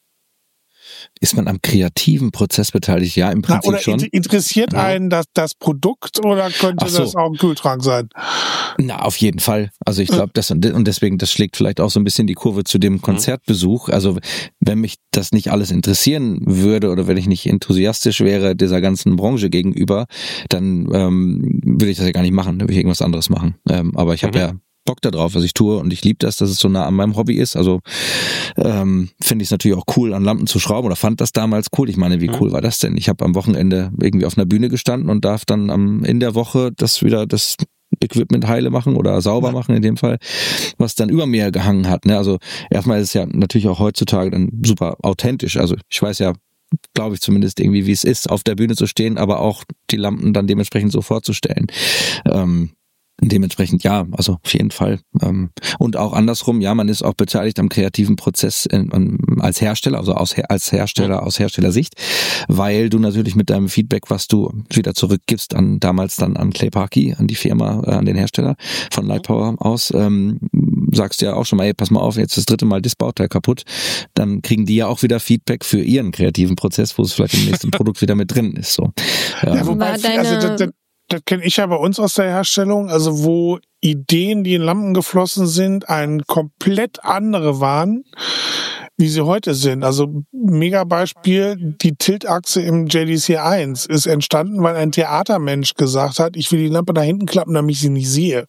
Ist man am kreativen Prozess beteiligt? Ja, im Prinzip oder schon. Interessiert einen das Produkt oder könnte das auch ein Kühlschrank sein? Na, auf jeden Fall. Also ich glaube, das und deswegen, das schlägt vielleicht auch so ein bisschen die Kurve zu dem Konzertbesuch. Also wenn mich das nicht alles interessieren würde oder wenn ich nicht enthusiastisch wäre dieser ganzen Branche gegenüber, dann würde ich das ja gar nicht machen. Dann würde ich irgendwas anderes machen. Aber ich habe ja Bock da drauf, was ich tue und ich liebe das, dass es so nah an meinem Hobby ist. Also finde ich es natürlich auch cool, an Lampen zu schrauben oder fand das damals cool. Ich meine, wie cool war das denn? Ich habe am Wochenende irgendwie auf einer Bühne gestanden und darf dann in der Woche das Equipment heile machen oder sauber machen in dem Fall, was dann über mir gehangen hat. Ne? Also erstmal ist es ja natürlich auch heutzutage dann super authentisch. Also ich weiß ja, glaube ich zumindest irgendwie, wie es ist, auf der Bühne zu stehen, aber auch die Lampen dann dementsprechend so vorzustellen. Dementsprechend ja, also auf jeden Fall. Und auch andersrum, ja, man ist auch beteiligt am kreativen Prozess als Hersteller, also aus Herstellersicht, weil du natürlich mit deinem Feedback, was du wieder zurückgibst damals dann an Clay Parky, an die Firma, an den Hersteller von Lightpower aus, sagst du ja auch schon mal, ey, pass mal auf, jetzt das 3. Mal das Bauteil kaputt, dann kriegen die ja auch wieder Feedback für ihren kreativen Prozess, wo es vielleicht im nächsten Produkt wieder mit drin ist. So. Ja, wobei, das kenne ich ja bei uns aus der Herstellung, also wo Ideen, die in Lampen geflossen sind, ein komplett andere waren, wie sie heute sind. Also mega Beispiel, die Tiltachse im JDC 1 ist entstanden, weil ein Theatermensch gesagt hat, ich will die Lampe da hinten klappen, damit ich sie nicht sehe.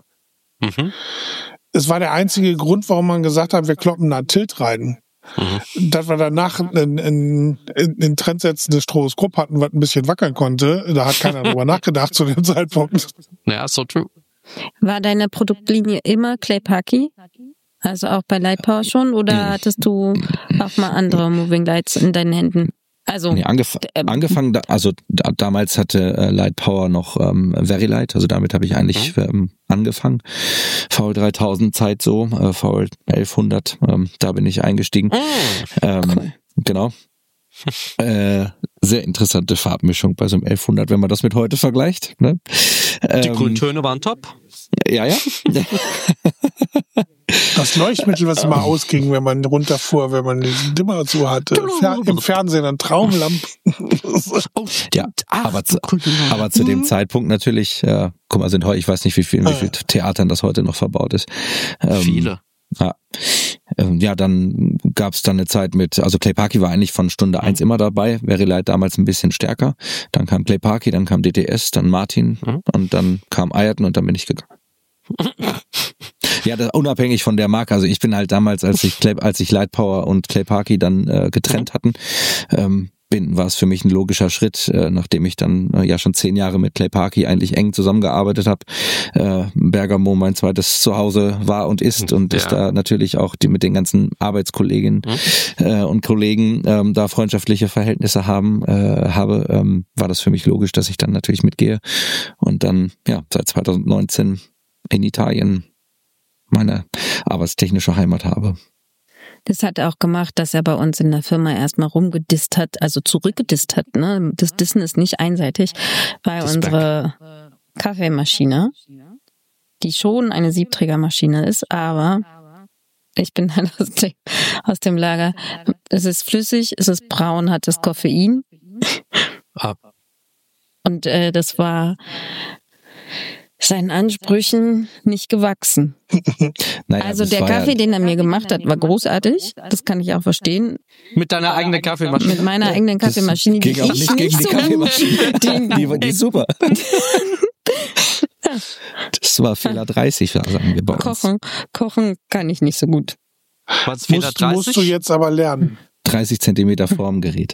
Es war der einzige Grund, warum man gesagt hat, wir kloppen da Tilt rein. Dass wir danach ein trendsetzendes Stroboskop hatten, was ein bisschen wackeln konnte, da hat keiner drüber nachgedacht zu dem Zeitpunkt. Ja, so true. War deine Produktlinie immer Clay Parky? Also auch bei Lightpower schon? Oder hattest du auch mal andere Moving Lights in deinen Händen? Also nee, angefangen, also damals hatte Lightpower noch Verilight, also damit habe ich eigentlich angefangen. VL 3000 Zeit so, VL 1100, da bin ich eingestiegen. Cool. Genau. Sehr interessante Farbmischung bei so einem 1100, wenn man das mit heute vergleicht. Ne? Die Grüntöne waren top. Ja. Das Leuchtmittel, was immer ausging, wenn man runterfuhr, wenn man den Dimmer zu hatte. Im Fernsehen dann Traumlampen. Ja, aber zu dem Zeitpunkt natürlich, guck mal, ich weiß nicht, wie viel Theatern das heute noch verbaut ist. Viele. Ja, dann gab's dann eine Zeit also Clay Parky war eigentlich von Stunde 1 immer dabei, Verilight damals ein bisschen stärker, dann kam Clay Parky, dann kam DTS, dann Martin und dann kam Ayrton und dann bin ich gegangen. Ja, das unabhängig von der Marke, also ich bin halt damals, als ich Lightpower und Clay Parky dann getrennt hatten, war es für mich ein logischer Schritt, nachdem ich dann ja schon 10 Jahre mit Clay Parky eigentlich eng zusammengearbeitet habe. Bergamo mein zweites Zuhause war und ist und ich da natürlich auch mit den ganzen Arbeitskolleginnen und Kollegen da freundschaftliche Verhältnisse habe, war das für mich logisch, dass ich dann natürlich mitgehe und dann ja seit 2019 in Italien meine arbeitstechnische Heimat habe. Das hat er auch gemacht, dass er bei uns in der Firma erstmal rumgedisst hat, also zurückgedisst hat. Ne? Das Dissen ist nicht einseitig, weil unsere Kaffeemaschine, die schon eine Siebträgermaschine ist, aber ich bin halt aus dem Lager. Es ist flüssig, es ist braun, hat das Koffein. Und das war seinen Ansprüchen nicht gewachsen. Naja, also der Kaffee, den er mir gemacht hat, war großartig. Das kann ich auch verstehen. Mit deiner eigenen Kaffeemaschine? Mit meiner eigenen Kaffeemaschine, die auch nicht gegen die Kaffeemaschine. Die super. Das war Fehler 30, sagen wir bei uns. Kochen kann ich nicht so gut. Was, Fehler 30? Musst du jetzt aber lernen. 30 Zentimeter vorm Gerät.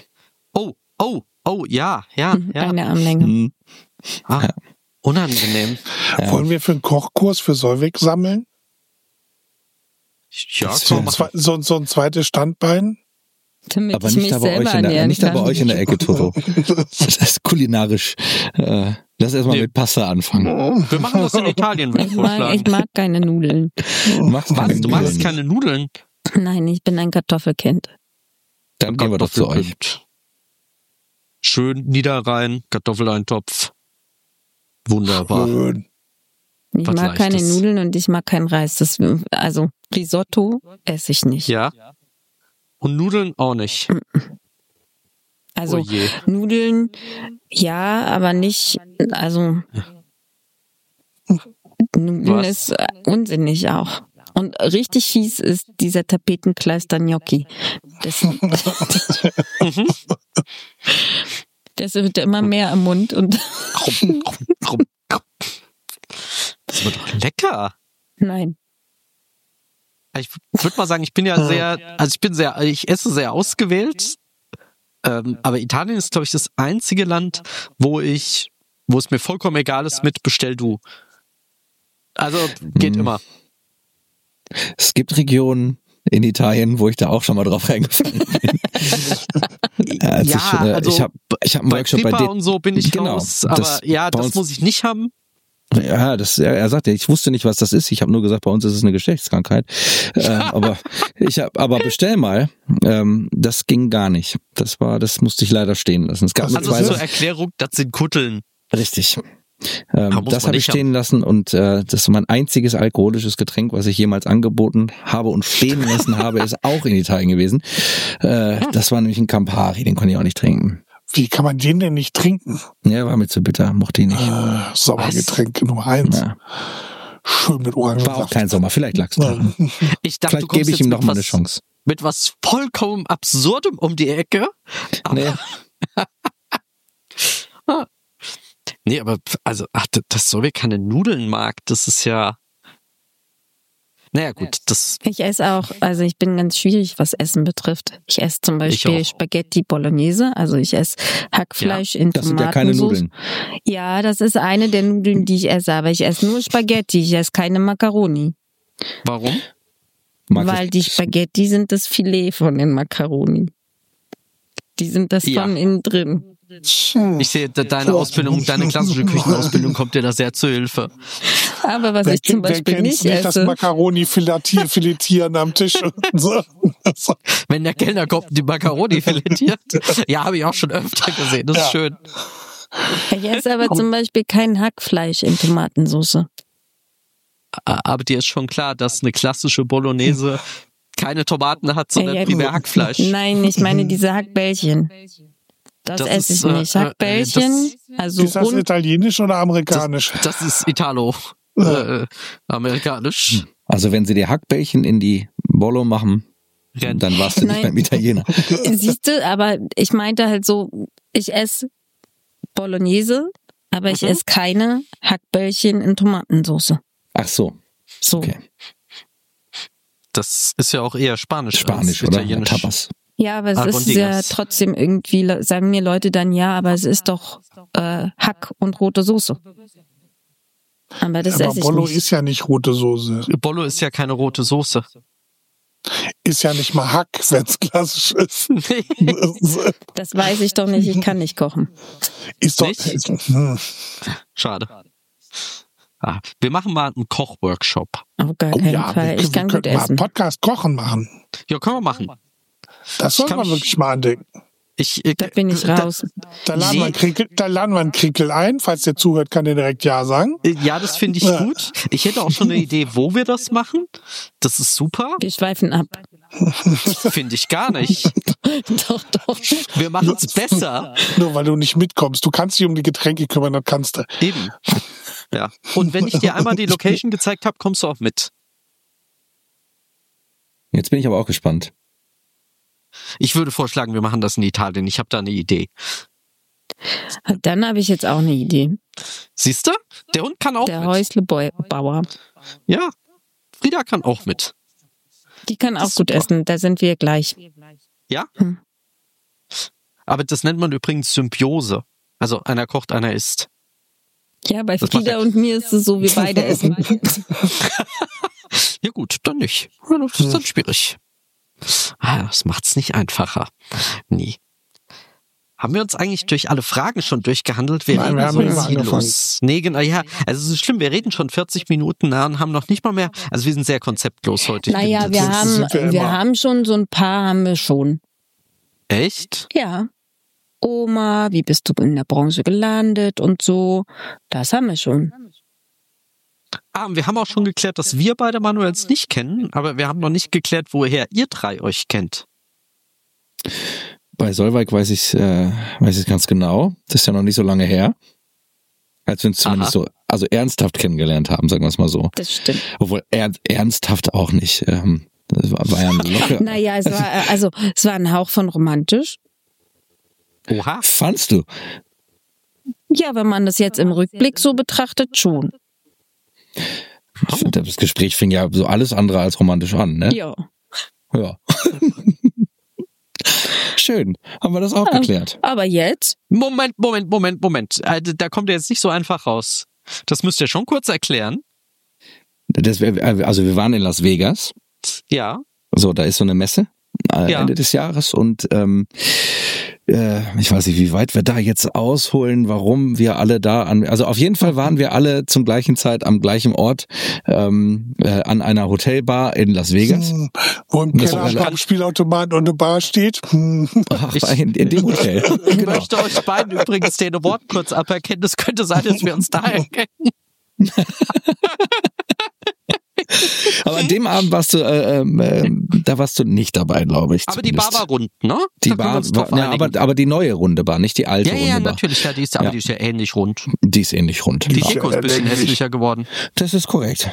Oh, ja. Eine Armlänge. Ja. Unangenehm. Ja. Wollen wir für einen Kochkurs für Solveig sammeln? Ja, so ein zweites Standbein? Damit Aber ich nicht mich da bei selber euch in der, ernähren nicht da kann. bei euch in der Ecke, Toro. Das ist kulinarisch. Lass erstmal mit Pasta anfangen. Wir machen das in Italien, würde ich Ich vorschlagen. mag keine Nudeln. Du magst keine Was? Du magst Nudeln. keine Nudeln? Nein, ich bin ein Kartoffelkind. Dann gehen wir doch zu euch. Kartoffelpünd. Schön Niederrhein, Kartoffeleintopf. Wunderbar. Schön. Ich Was mag keine Leichtes. Nudeln und ich mag keinen Reis. Also Risotto esse ich nicht. Ja. Und Nudeln auch nicht. Also Oh je. Nudeln, ja, aber nicht, also Nudeln Was? ist unsinnig auch. Und richtig fies ist dieser Tapetenkleister Gnocchi. Das wird immer mehr im Mund und Das wird doch lecker. nein. Ich würde mal sagen, ich bin ja ich esse sehr ausgewählt. Aber Italien ist, glaube ich, das einzige Land, wo es mir vollkommen egal ist mit bestell du. Also geht immer. Es gibt Regionen in Italien, wo ich da auch schon mal drauf reingefallen bin. Ich habe einen bei Workshop Pippa bei und so bin ich Genau, raus. Aber das bei das uns- muss ich nicht haben. Ja, er sagte, ich wusste nicht, was das ist. Ich habe nur gesagt, bei uns ist es eine Geschlechtskrankheit. Aber bestell mal, das ging gar nicht. Das musste ich leider stehen lassen. Es gab Also Also zwei zur Sachen. Erklärung, das sind Kutteln. richtig. muss Das man habe ich nicht stehen lassen und das ist mein einziges alkoholisches Getränk, was ich jemals angeboten habe und stehen lassen habe, ist auch in Italien gewesen. Das war nämlich ein Campari, den konnte ich auch nicht trinken. Wie kann man den denn nicht trinken? Ja, war mir zu bitter, mochte ich nicht. Sauergetränk Nummer 1. Ja. Schön mit Orangensaft. War auch kein Sommer, vielleicht lag's daran. Ich dachte, Vielleicht gebe ich ihm noch mal eine Chance. mit was vollkommen Absurdem um die Ecke. Aber, Nee. nee, aber dass Solveig keine Nudeln mag, das ist ja. Naja, gut, das. Ich esse auch, also ich bin ganz schwierig, was Essen betrifft. Ich esse zum Beispiel auch. Spaghetti Bolognese, also ich esse Hackfleisch in Das sind Tomatensauce. ja keine Nudeln. Ja, das ist eine der Nudeln, die ich esse, aber ich esse nur Spaghetti, ich esse keine Macaroni. Warum? Weil die Spaghetti sind das Filet von den Macaroni. Die sind das Ja. von innen drin. Ich sehe, deine Ausbildung, deine klassische Küchenausbildung kommt dir da sehr zur Hilfe. Aber was ich zum Beispiel kennt's nicht das esse, Macaroni filetieren am Tisch und so. Wenn der Kellner kommt und die Macaroni filetiert. Ja, habe ich auch schon öfter gesehen. Das ist Ja. schön. ich esse aber zum Beispiel kein Hackfleisch in Tomatensauce. Aber dir ist schon klar, dass eine klassische Bolognese keine Tomaten hat, sondern primär Hackfleisch. Nein, ich meine diese Hackbällchen. Das esse ich ist, nicht. Hackbällchen, also Ist das rund. italienisch oder amerikanisch? Das ist Italo. Amerikanisch. Also wenn sie die Hackbällchen in die Bollo machen, Renn. dann warst du nicht Nein. beim Italiener. Siehst du, aber ich meinte halt so, ich esse Bolognese, aber ich esse keine Hackbällchen in Tomatensauce. Ach so, So. okay. Das ist ja auch eher Spanisch. Spanisch als oder Italienisch. Tapas. Ja, aber es ist ja Albondigas. trotzdem irgendwie, sagen mir Leute dann, ja, aber es ist doch Hack und rote Soße. Aber das Aber esse ich Bollo nicht. ist ja nicht rote Soße. Bollo ist ja keine rote Soße. Ist ja nicht mal Hack, wenn es klassisch ist. Das weiß ich doch nicht, ich kann nicht kochen. Ist doch. Nicht? Schade. Wir machen mal einen Kochworkshop. Auf gar Oh keinen ja, Fall. Ich kann gut könnten mal einen essen. Podcast kochen machen. Ja, können wir machen. Das soll kann man mich- wirklich mal andenken. Da bin ich raus. Da laden wir einen Krickel ein. Falls der zuhört, kann der direkt Ja sagen. Ja, das finde ich gut. Ich hätte auch schon eine Idee, wo wir das machen. Das ist super. Wir schweifen ab. Finde ich gar nicht. Doch, doch. Wir machen es besser. Nur weil du nicht mitkommst. Du kannst dich um die Getränke kümmern, dann kannst du. Eben. Ja. Und wenn ich dir einmal die Location gezeigt habe, kommst du auch mit. Jetzt bin ich aber auch gespannt. Ich würde vorschlagen, wir machen das in Italien. Ich habe da eine Idee. Dann habe ich jetzt auch eine Idee. Siehst du? Der Hund kann auch Der mit. Häuslebauer. Ja. Frieda kann auch mit. Die kann auch ist gut super. essen. Da sind wir gleich. Ja? Hm. Aber das nennt man übrigens Symbiose. Also einer kocht, einer isst. Ja, bei Das macht Frieda und mir ist es so, wir beide essen. Ja gut, dann nicht. Ja, das ist dann schwierig. Das macht's nicht einfacher. Nie. Haben wir uns eigentlich durch alle Fragen schon durchgehandelt? Nein, wir haben so eben angefangen. ziellos. Nee, genau, ja. Also es ist schlimm, wir reden schon 40 Minuten und haben noch nicht mal mehr, also wir sind sehr konzeptlos heute. Ich Naja, bin- wir haben schon so ein paar, haben wir schon. Echt? Ja. Oma, wie bist du in der Branche gelandet und so. Das haben wir schon. Und wir haben auch schon geklärt, dass wir beide Manuels nicht kennen, aber wir haben noch nicht geklärt, woher ihr drei euch kennt. Bei Solveig weiß ich ganz genau. Das ist ja noch nicht so lange her. Als wir uns zumindest so, also ernsthaft kennengelernt haben, sagen wir es mal so. Das stimmt. Obwohl ernsthaft auch nicht. Das war ja eine Locke. Naja, es war ein Hauch von romantisch. Oha. Fandst du? Ja, wenn man das jetzt im Rückblick so betrachtet, schon. Ich finde, das Gespräch fing ja so alles andere als romantisch an, ne? Ja. Ja. Schön. Haben wir das auch geklärt. Aber jetzt? Moment. Da kommt ihr jetzt nicht so einfach raus. Das müsst ihr schon kurz erklären. Also wir waren in Las Vegas. Ja. So, da ist so eine Messe Ja. Ende des Jahres und ich weiß nicht, wie weit wir da jetzt ausholen, warum wir alle da also auf jeden Fall waren wir alle zum gleichen Zeit am gleichen Ort an einer Hotelbar in Las Vegas. Wo im Keller am Spielautomat und eine Bar steht. Ach, in dem Hotel. Ich Genau. möchte euch beiden übrigens den Award kurz aberkennen. Es könnte sein, dass wir uns da erkennen. Aber an dem Abend warst du, da warst du nicht dabei, glaube ich. Aber die zumindest. Bar war rund, ne? Die Da können wir Bar, uns drauf ja, einigen. aber die neue Runde Bar, nicht die alte Ja, Runde ja, Bar. natürlich. Ja, die ist ja ähnlich rund. Die ist ähnlich rund. Die Ja. Deko ist ein bisschen erdenklich. hässlicher geworden. Das ist korrekt.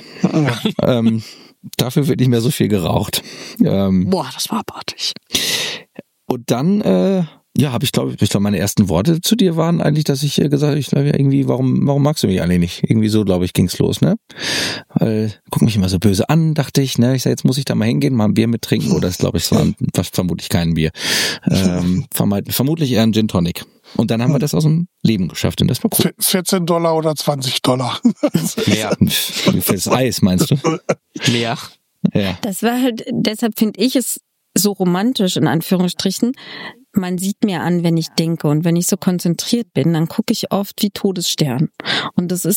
Dafür wird nicht mehr so viel geraucht. Boah, das war abartig. Und dann, habe ich glaube, meine ersten Worte zu dir waren eigentlich, dass ich gesagt habe, irgendwie, warum magst du mich eigentlich nicht? Irgendwie so, glaube ich, ging's los, ne? Weil, guck mich immer so böse an, dachte ich, ne? Ich sag, jetzt muss ich da mal hingehen, mal ein Bier mittrinken. Oder das glaube ich, war vermutlich kein Bier. Vermutlich eher ein Gin Tonic. Und dann haben wir das aus dem Leben geschafft und das war cool. $14 oder $20. Mehr. Wie viel ist Eis, meinst du? Mehr. Ja. Das war halt, deshalb finde ich es so romantisch, in Anführungsstrichen. Man sieht mir an, wenn ich denke. Und wenn ich so konzentriert bin, dann gucke ich oft wie Todesstern. Und das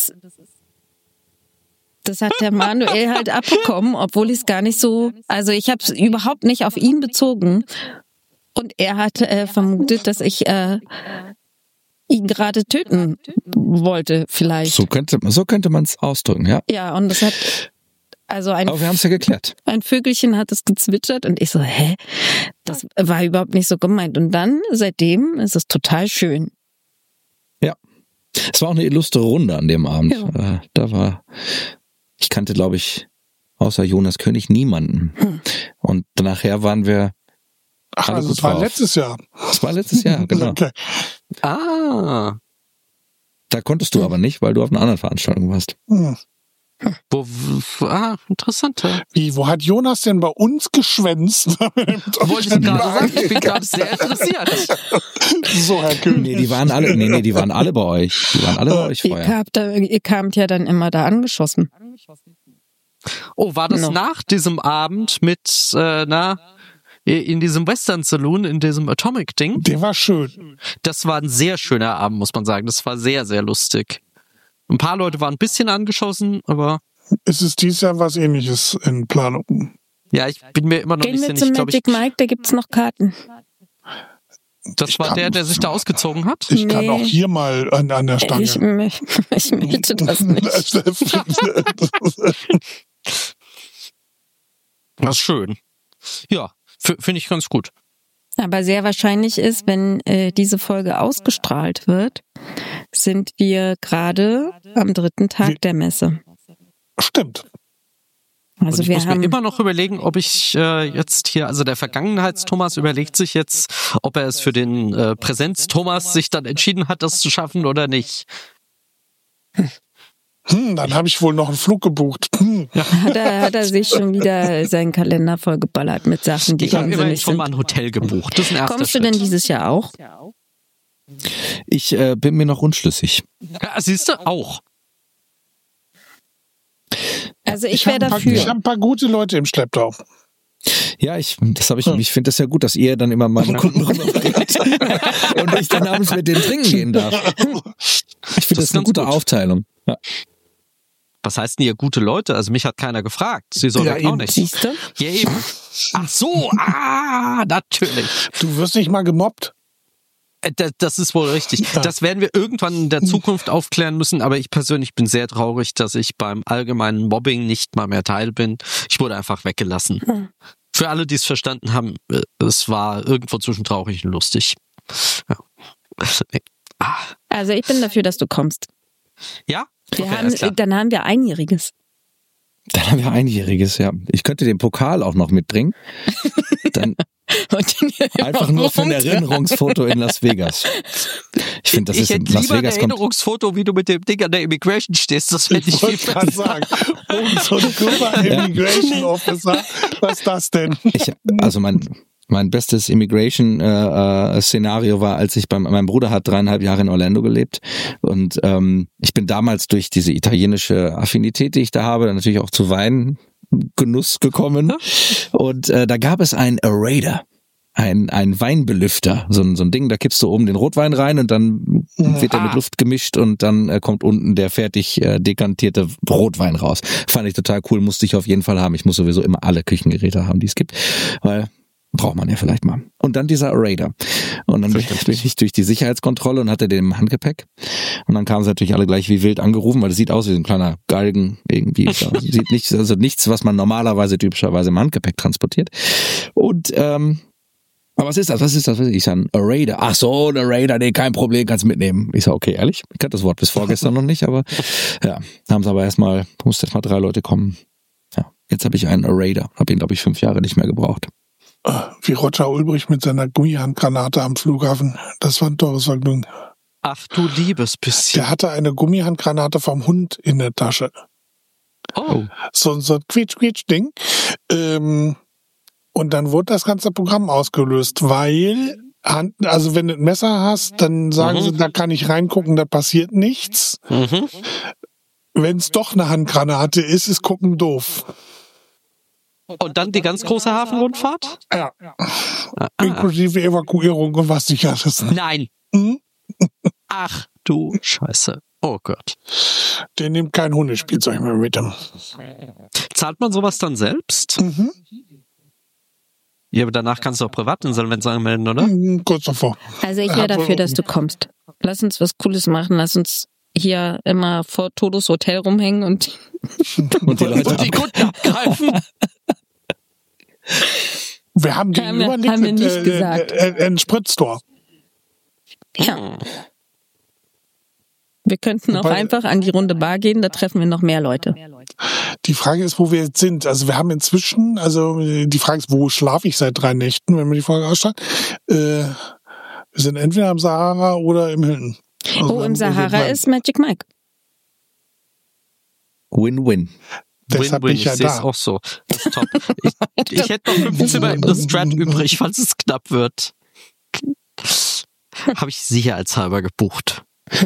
hat der Manuel halt abbekommen, obwohl ich es gar nicht so, also ich habe es überhaupt nicht auf ihn bezogen. Und er hat vermutet, dass ich ihn gerade töten wollte, vielleicht. So könnte man es ausdrücken, ja. Ja, und das hat, also Aber wir haben es ja geklärt. ein Vögelchen hat es gezwitschert und ich so, das war überhaupt nicht so gemeint. Und dann, seitdem, ist es total schön. Ja. Es war auch eine illustre Runde an dem Abend. Ja. Ich kannte, glaube ich, außer Jonas König niemanden. Und nachher waren wir Ach, alle also gut es war drauf. letztes Jahr. Das war letztes Jahr, genau. Okay. Ah. Da konntest du aber nicht, weil du auf einer anderen Veranstaltung warst. Interessant. Ja. Wie, wo hat Jonas denn bei uns geschwänzt? Wollte ich gerade sagen, ich bin gerade sehr interessiert. So, Herr König. Nee, die waren alle bei euch. Die waren alle bei euch vorher. Ihr kamt ja dann immer da angeschossen. Oh, war das No. nach diesem Abend mit, in diesem Western Saloon, in diesem Atomic-Ding? Der war schön. Das war ein sehr schöner Abend, muss man sagen. Das war sehr, sehr lustig. Ein paar Leute waren ein bisschen angeschossen, aber Es ist dieses Jahr was Ähnliches in Planung. ja, ich bin mir immer noch Gehen nicht wir sicher. zum Ich glaube, Magic Mike, da gibt's noch Karten. das war der sich da ausgezogen hat. Ich kann Nee. auch hier mal an der Stange. Ich möchte das nicht. Das ist schön. Ja, finde ich ganz gut. Aber sehr wahrscheinlich ist, wenn diese Folge ausgestrahlt wird, sind wir gerade am 3. Tag der Messe. Stimmt. Also Und ich wir muss mir haben immer noch überlegen, ob ich jetzt hier, also der Vergangenheits-Thomas überlegt sich jetzt, ob er es für den Präsenz-Thomas sich dann entschieden hat, das zu schaffen oder nicht. Dann habe ich wohl noch einen Flug gebucht. hat er sich schon wieder seinen Kalender vollgeballert mit Sachen, die Ich habe immerhin unsinnig schon sind. mal ein Hotel gebucht. Das ist ein erster Kommst du Schritt. denn dieses Jahr auch? Ich bin mir noch unschlüssig. Ja, siehst du, auch. Also ich wäre Ich habe dafür. ein paar gute Leute im Schlepptau. Ja, ich finde das ja gut, dass ihr dann immer meine Kunden rumbringt und ich dann abends mit denen trinken gehen darf. Ich finde das eine gute Aufteilung. Ja. Was heißt denn ihr gute Leute? Also mich hat keiner gefragt. Sie soll ja auch nicht. Siehst du? Ja, eben. Ach so, natürlich. Du wirst nicht mal gemobbt. Das ist wohl richtig. Das werden wir irgendwann in der Zukunft aufklären müssen, aber ich persönlich bin sehr traurig, dass ich beim allgemeinen Mobbing nicht mal mehr Teil bin. Ich wurde einfach weggelassen. Für alle, die es verstanden haben, es war irgendwo zwischen traurig und lustig. Ja. Also ich bin dafür, dass du kommst. Ja? Dann haben wir Einjähriges. Dann haben wir Einjähriges, ja. Ich könnte den Pokal auch noch mitbringen. Dann einfach nur für ein Erinnerungsfoto in Las Vegas. Ich finde, das ist in Las Vegas. Ein Erinnerungsfoto, wie du mit dem Ding an der Immigration stehst. Das finde ich viel besser. Sagen. So ein Cuba Immigration Officer. Was ist das denn? Mein bestes Immigration-Szenario war, als mein Bruder hat 3,5 Jahre in Orlando gelebt und ich bin damals durch diese italienische Affinität, die ich da habe, natürlich auch zu Weingenuss gekommen und da gab es einen Aerator. Ein Weinbelüfter, so ein Ding, da kippst du oben den Rotwein rein und dann wird er mit Luft gemischt und dann kommt unten der fertig dekantierte Rotwein raus. Fand ich total cool, musste ich auf jeden Fall haben. Ich muss sowieso immer alle Küchengeräte haben, die es gibt, weil braucht man ja vielleicht mal. Und dann dieser Aerator. Und dann bin ich durch die Sicherheitskontrolle und hatte den im Handgepäck. Und dann kamen sie natürlich alle gleich wie wild angerufen, weil das sieht aus wie so ein kleiner Galgen irgendwie. Sieht nichts, also nichts, was man typischerweise im Handgepäck transportiert. Und aber was ist das? Ich sage, ein Aerator. Ach so, ein Aerator, nee, kein Problem, kannst mitnehmen. Ich sage, okay, ehrlich? Ich kannte das Wort bis vorgestern noch nicht, aber ja, haben sie aber mussten erstmal 3 Leute kommen. Ja, jetzt habe ich einen Aerator. Habe ihn, glaube ich, 5 Jahre nicht mehr gebraucht. Wie Roger Ulbricht mit seiner Gummihandgranate am Flughafen. Das war ein teures Vergnügen. Ach du liebes bisschen. Der hatte eine Gummihandgranate vom Hund in der Tasche. Oh. So ein Quietsch-Quietsch-Ding. Und dann wurde das ganze Programm ausgelöst, weil, also wenn du ein Messer hast, dann sagen sie, da kann ich reingucken, da passiert nichts. Wenn es doch eine Handgranate ist, ist gucken doof. Und dann die ganz große Hafenrundfahrt? Ja. Inklusive Evakuierung und was nicht alles. Nein. Ach du Scheiße. Oh Gott. Der nimmt kein Hundespielzeug mehr mit ihm. Zahlt man sowas dann selbst? Ja, aber danach kannst du auch Privatinsolvenz anmelden, oder? Kurz davor. Also ich wäre dafür, dass du kommst. Lass uns was Cooles machen. Lass uns hier immer vor Todos Hotel rumhängen und die Leute die Kunden abgreifen. Wir haben gegenüber nicht gesagt. Ein Spritztor. Ja. Wir könnten auch einfach an die runde Bar gehen, da treffen wir noch mehr Leute. Die Frage ist, wo wir jetzt sind. Also wir haben inzwischen, die Frage ist, wo schlafe ich seit 3 Nächten, wenn man die Frage ausschaut. Wir sind entweder im Sahara oder im Hilton. Also im Sahara ist Magic Mike. Win-win. Deshalb Win-win, bin ich ja sehe es da. auch so. Das ist top. Ich hätte noch 5 Zimmer in The Strat übrig, falls es knapp wird. Habe ich sicherheitshalber gebucht.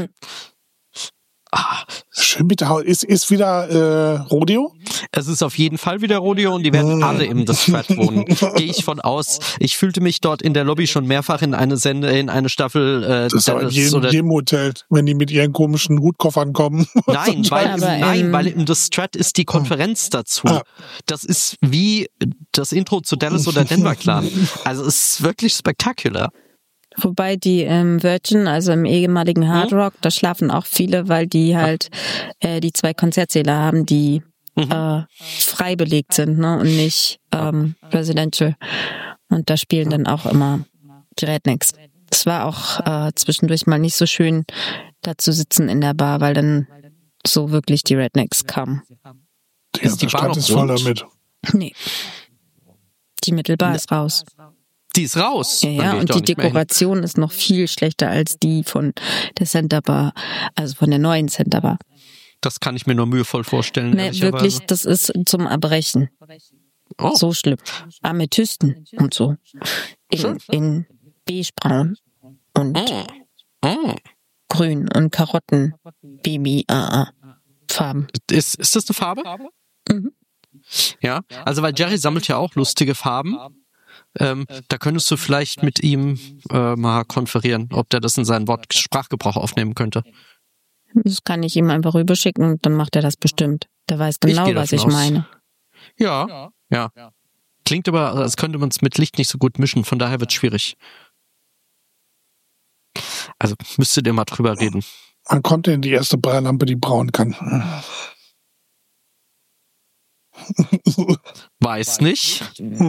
Schön mit der Haut. Ist wieder Rodeo? Es ist auf jeden Fall wieder Rodeo und die werden alle im The Strat wohnen. Gehe ich von aus. Ich fühlte mich dort in der Lobby schon mehrfach in eine Staffel das ist aber in jedem Hotel, wenn die mit ihren komischen Hutkoffern kommen. Nein, weil im The Strat ist die Konferenz dazu. Das ist wie das Intro zu Dallas oder Denver Clan. Also es ist wirklich spektakulär. Wobei die Virgin, also im ehemaligen Hard Rock, da schlafen auch viele, weil die halt die 2 Konzertsäle haben, die frei belegt sind, ne, und nicht residential. Und da spielen dann auch immer die Rednecks. Es war auch zwischendurch mal nicht so schön, da zu sitzen in der Bar, weil dann so wirklich die Rednecks kamen. Die Stadt ist voll damit. Nee. Die Mittelbar ist raus. Die ist raus. Ja, und die Dekoration ist noch viel schlechter als die von der Center Bar, also von der neuen Center Bar. Das kann ich mir nur mühevoll vorstellen. Nee, wirklich, das ist zum Erbrechen. Oh. So schlimm. Amethysten und so. In beigebraun und grün und Karotten, Baby, Farben. Ist das eine Farbe? Mhm. Ja, also weil Jerry sammelt ja auch lustige Farben. Da könntest du vielleicht mit ihm mal konferieren, ob der das in seinen Sprachgebrauch aufnehmen könnte. Das kann ich ihm einfach rüberschicken und dann macht er das bestimmt. Der weiß genau, was ich meine. Ja. Klingt aber, als könnte man es mit Licht nicht so gut mischen, von daher wird es schwierig. Also müsstet ihr mal drüber reden. Wann kommt denn die erste Breilampe, die brauen kann? Weiß nicht.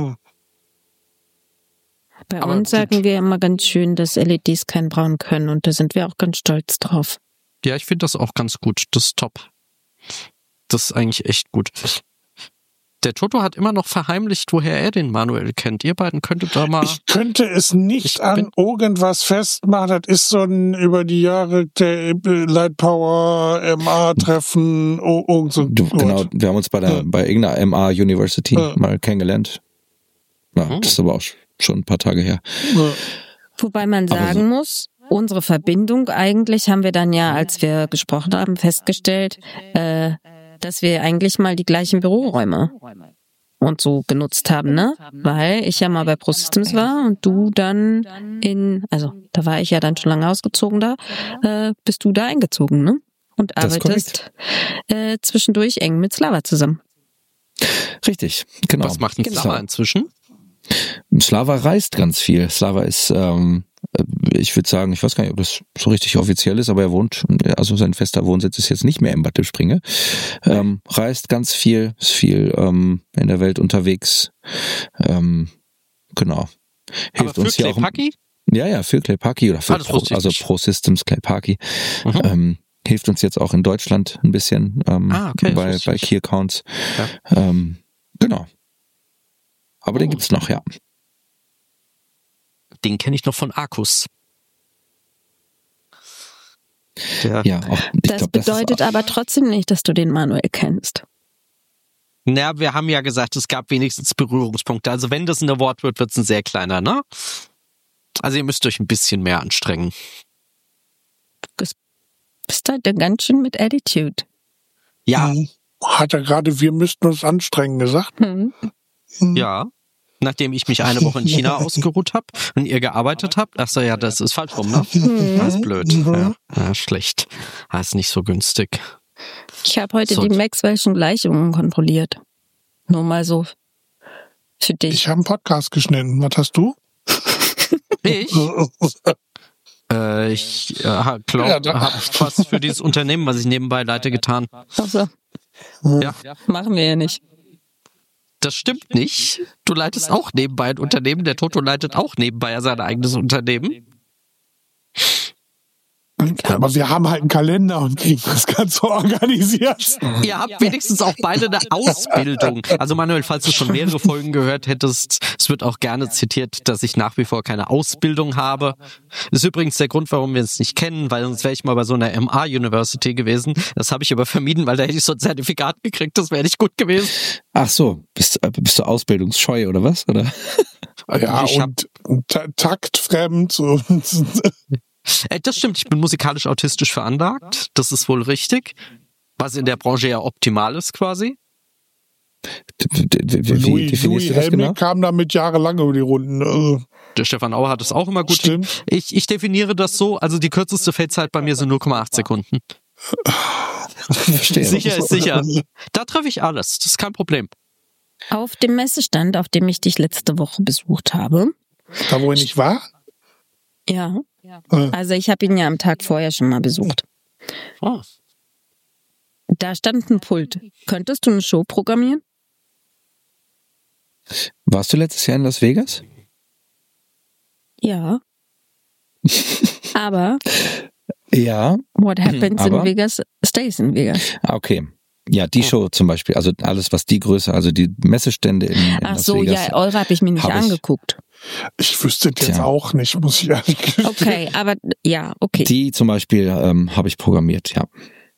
Bei uns sagen wir immer ganz schön, dass LEDs kein Braun können und da sind wir auch ganz stolz drauf. Ja, ich finde das auch ganz gut. Das ist top. Das ist eigentlich echt gut. Der Toto hat immer noch verheimlicht, woher er den Manuel kennt. Ihr beiden könntet da mal... Ich könnte es nicht an irgendwas festmachen. Das ist so ein über die Jahre der Lightpower MA-Treffen. Genau, wir haben uns bei irgendeiner MA-University mal kennengelernt. Ja, das ist aber auch schon ein paar Tage her. Wobei man sagen muss, unsere Verbindung eigentlich haben wir dann ja, als wir gesprochen haben, festgestellt, dass wir eigentlich mal die gleichen Büroräume und so genutzt haben, ne? Weil ich ja mal bei ProSystems war und du dann da war ich ja dann schon lange ausgezogen da, bist du da eingezogen, ne? Und arbeitest zwischendurch eng mit Slava zusammen. Richtig, genau. Was macht ein Slava inzwischen? Slava reist ganz viel. Slava ist, ich würde sagen, ich weiß gar nicht, ob das so richtig offiziell ist, aber er wohnt, also sein fester Wohnsitz ist jetzt nicht mehr in Bad Lippspringe. Reist ganz viel, ist viel in der Welt unterwegs. Genau. Hilft aber uns hier auch. Claypaki? Ja, für Claypaki oder für ProSystems Claypaki. Hilft uns jetzt auch in Deutschland ein bisschen bei Key Accounts. Ja. Genau. Aber den gibt's noch, ja. Den kenne ich noch von Arcus. Das bedeutet aber trotzdem nicht, dass du den Manuel kennst. Na, wir haben ja gesagt, es gab wenigstens Berührungspunkte. Also wenn das ein Award wird, wird es ein sehr kleiner, ne? Also ihr müsst euch ein bisschen mehr anstrengen. Du bist halt ganz schön mit Attitude. Ja. Hat er gerade, wir müssten uns anstrengen gesagt? Ja. Nachdem ich mich eine Woche in China ausgeruht habe und ihr gearbeitet habt. Achso, ja, das ist falsch rum, ne? Das ist blöd. Ja, schlecht. Das ist nicht so günstig. Ich habe heute die Maxwell'schen Gleichungen kontrolliert. Nur mal so für dich. Ich habe einen Podcast geschnitten. Was hast du? Ich glaube, habe was für dieses Unternehmen, was ich nebenbei leite, getan. Achso. Ja. Machen wir ja nicht. Das stimmt nicht. Du leitest auch nebenbei ein Unternehmen. Der Toto leitet auch nebenbei sein eigenes Unternehmen. Aber wir haben halt einen Kalender und kriegen das Ganze organisiert. Ihr habt wenigstens auch beide eine Ausbildung. Also Manuel, falls du schon mehrere Folgen gehört hättest, es wird auch gerne zitiert, dass ich nach wie vor keine Ausbildung habe. Das ist übrigens der Grund, warum wir es nicht kennen, weil sonst wäre ich mal bei so einer MA-University gewesen. Das habe ich aber vermieden, weil da hätte ich so ein Zertifikat gekriegt, das wäre nicht gut gewesen. Ach so, bist du ausbildungsscheu oder was? Oder? Ja, und taktfremd und... Das stimmt, ich bin musikalisch-autistisch veranlagt. Das ist wohl richtig. Was in der Branche ja optimal ist quasi. Louis Helmig kam damit jahrelang über die Runden. Der Stefan Auer hat es auch immer gut. Stimmt. Ich definiere das so, also die kürzeste Feldzeit bei mir sind 0,8 Sekunden. Verstehe. Sicher ist sicher. Da treffe ich alles, das ist kein Problem. Auf dem Messestand, auf dem ich dich letzte Woche besucht habe. Da, wo ich nicht war? Ja. Also ich habe ihn ja am Tag vorher schon mal besucht. Oh. Da stand ein Pult. Könntest du eine Show programmieren? Warst du letztes Jahr in Las Vegas? Ja. Aber ja. What happens in Vegas stays in Vegas. Okay. Ja, die Show zum Beispiel, also alles, was die Größe, also die Messestände in Ach Las so, Vegas. ja, eure habe ich mir nicht angeguckt. Ich wüsste jetzt auch nicht, muss ich ehrlich gestehen. Okay, aber ja, okay. Die zum Beispiel habe ich programmiert, ja.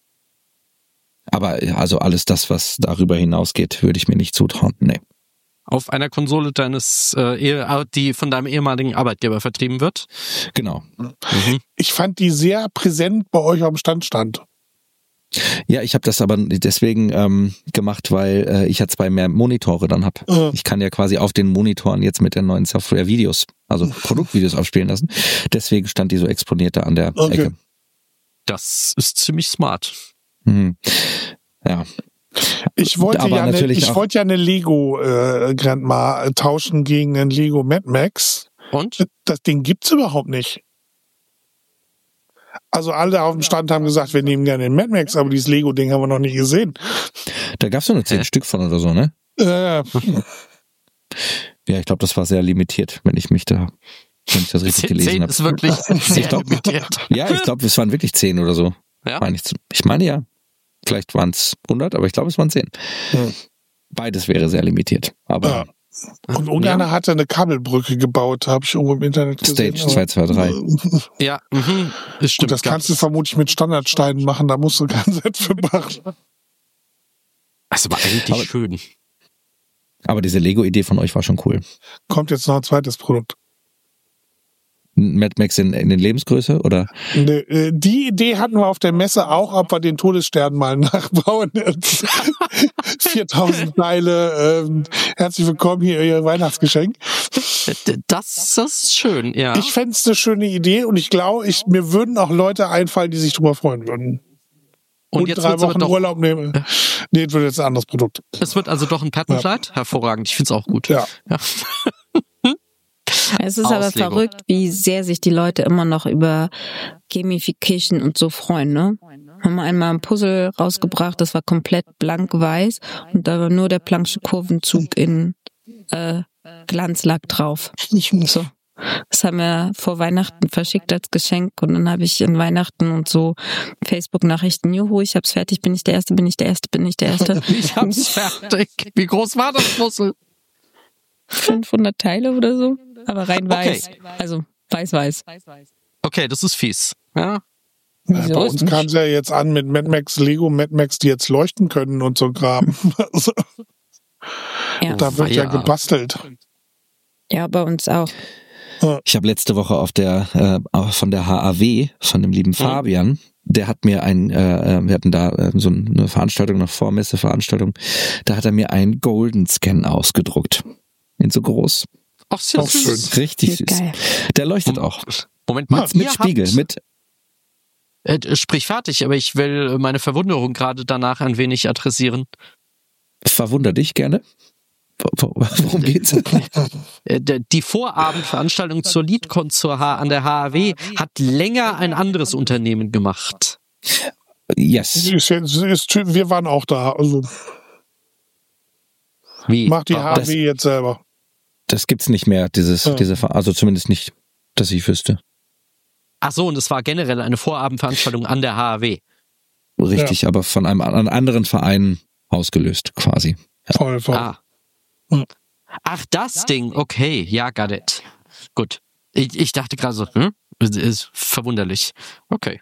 Aber also alles das, was darüber hinausgeht, würde ich mir nicht zutrauen, nee. Auf einer Konsole deines, die von deinem ehemaligen Arbeitgeber vertrieben wird? Genau. Ich fand die sehr präsent bei euch am Stand. Ja, ich habe das aber deswegen gemacht, weil ich ja 2 mehr Monitore dann habe. Ich kann ja quasi auf den Monitoren jetzt mit der neuen Software Videos, also Produktvideos aufspielen lassen. Deswegen stand die so exponiert da an der Ecke. Das ist ziemlich smart. Ja. Ich wollte ja eine Lego Grandma tauschen gegen einen Lego Mad Max. Und? Das Ding gibt's überhaupt nicht. Also alle auf dem Stand haben gesagt, wir nehmen gerne den Mad Max, aber dieses Lego-Ding haben wir noch nicht gesehen. Da gab's nur 10 Stück von oder so, ne? Ja, ich glaube, das war sehr limitiert, wenn ich das richtig gelesen habe. 10 ist wirklich sehr limitiert. Ja, ich glaube, es waren wirklich 10 oder so. Ja? Ich meine ja. Vielleicht waren es 100, aber ich glaube, es waren 10. Beides wäre sehr limitiert. Aber ja. Und irgendeiner hatte eine Kabelbrücke gebaut, habe ich irgendwo im Internet gesehen. Stage 223. Ja, das stimmt. Und das kannst du vermutlich mit Standardsteinen machen, da musst du kein Set für machen. Das war eigentlich schön. Aber diese Lego-Idee von euch war schon cool. Kommt jetzt noch ein zweites Produkt. Mad Max in Lebensgröße, oder? Die Idee hatten wir auf der Messe auch, ob wir den Todesstern mal nachbauen. 4000 Teile. Herzlich willkommen hier, Ihr Weihnachtsgeschenk. Das ist schön, ja. Ich fände es eine schöne Idee und ich glaube, mir würden auch Leute einfallen, die sich drüber freuen würden. Und jetzt 3 Wochen Urlaub nehmen. Nee, das wird jetzt ein anderes Produkt. Es wird also doch ein Plattenslide? Ja. Hervorragend, ich finde es auch gut. Ja. Es ist aber verrückt, wie sehr sich die Leute immer noch über Gamification und so freuen, ne? Haben wir einmal ein Puzzle rausgebracht, das war komplett blank weiß und da war nur der Planck'sche Kurvenzug in Glanzlack drauf. So. Das haben wir vor Weihnachten verschickt als Geschenk und dann habe ich in Weihnachten und so Facebook-Nachrichten, juhu, ich hab's fertig, bin ich der Erste, bin ich der Erste, bin ich der Erste. Ich hab's fertig. Wie groß war das Puzzle? 500 Teile oder so, aber rein weiß. Okay. Also weiß. Okay, das ist fies. Ja. Bei uns kam es ja jetzt an mit Lego Mad Max, die jetzt leuchten können und so Kram. Also, ja. Da wird ja gebastelt. Ja, bei uns auch. Ich habe letzte Woche von der HAW, von dem lieben Fabian, der hat mir wir hatten da so eine Veranstaltung, eine Vormesseveranstaltung, da hat er mir einen Golden Scan ausgedruckt. In so groß. Ach, ist ja schön. Richtig süß. Geil. Der leuchtet auch. Moment mal. Mit Spiegel, sprich fertig, aber ich will meine Verwunderung gerade danach ein wenig adressieren. Verwunder dich gerne. Worum geht's? Die Vorabendveranstaltung zur LeadCon an der HAW hat länger ein anderes Unternehmen gemacht. Yes. Wir waren auch da. Also Wie? Macht die HAW jetzt selber. Das gibt's nicht mehr, also zumindest nicht, dass ich wüsste. Ach so, und es war generell eine Vorabendveranstaltung an der HAW. Richtig, aber von einem anderen Verein ausgelöst, quasi. Ja. Voll. Ah. Ach, das Ding, okay, ja, got it. Gut. Ich dachte gerade so, ist verwunderlich. Okay.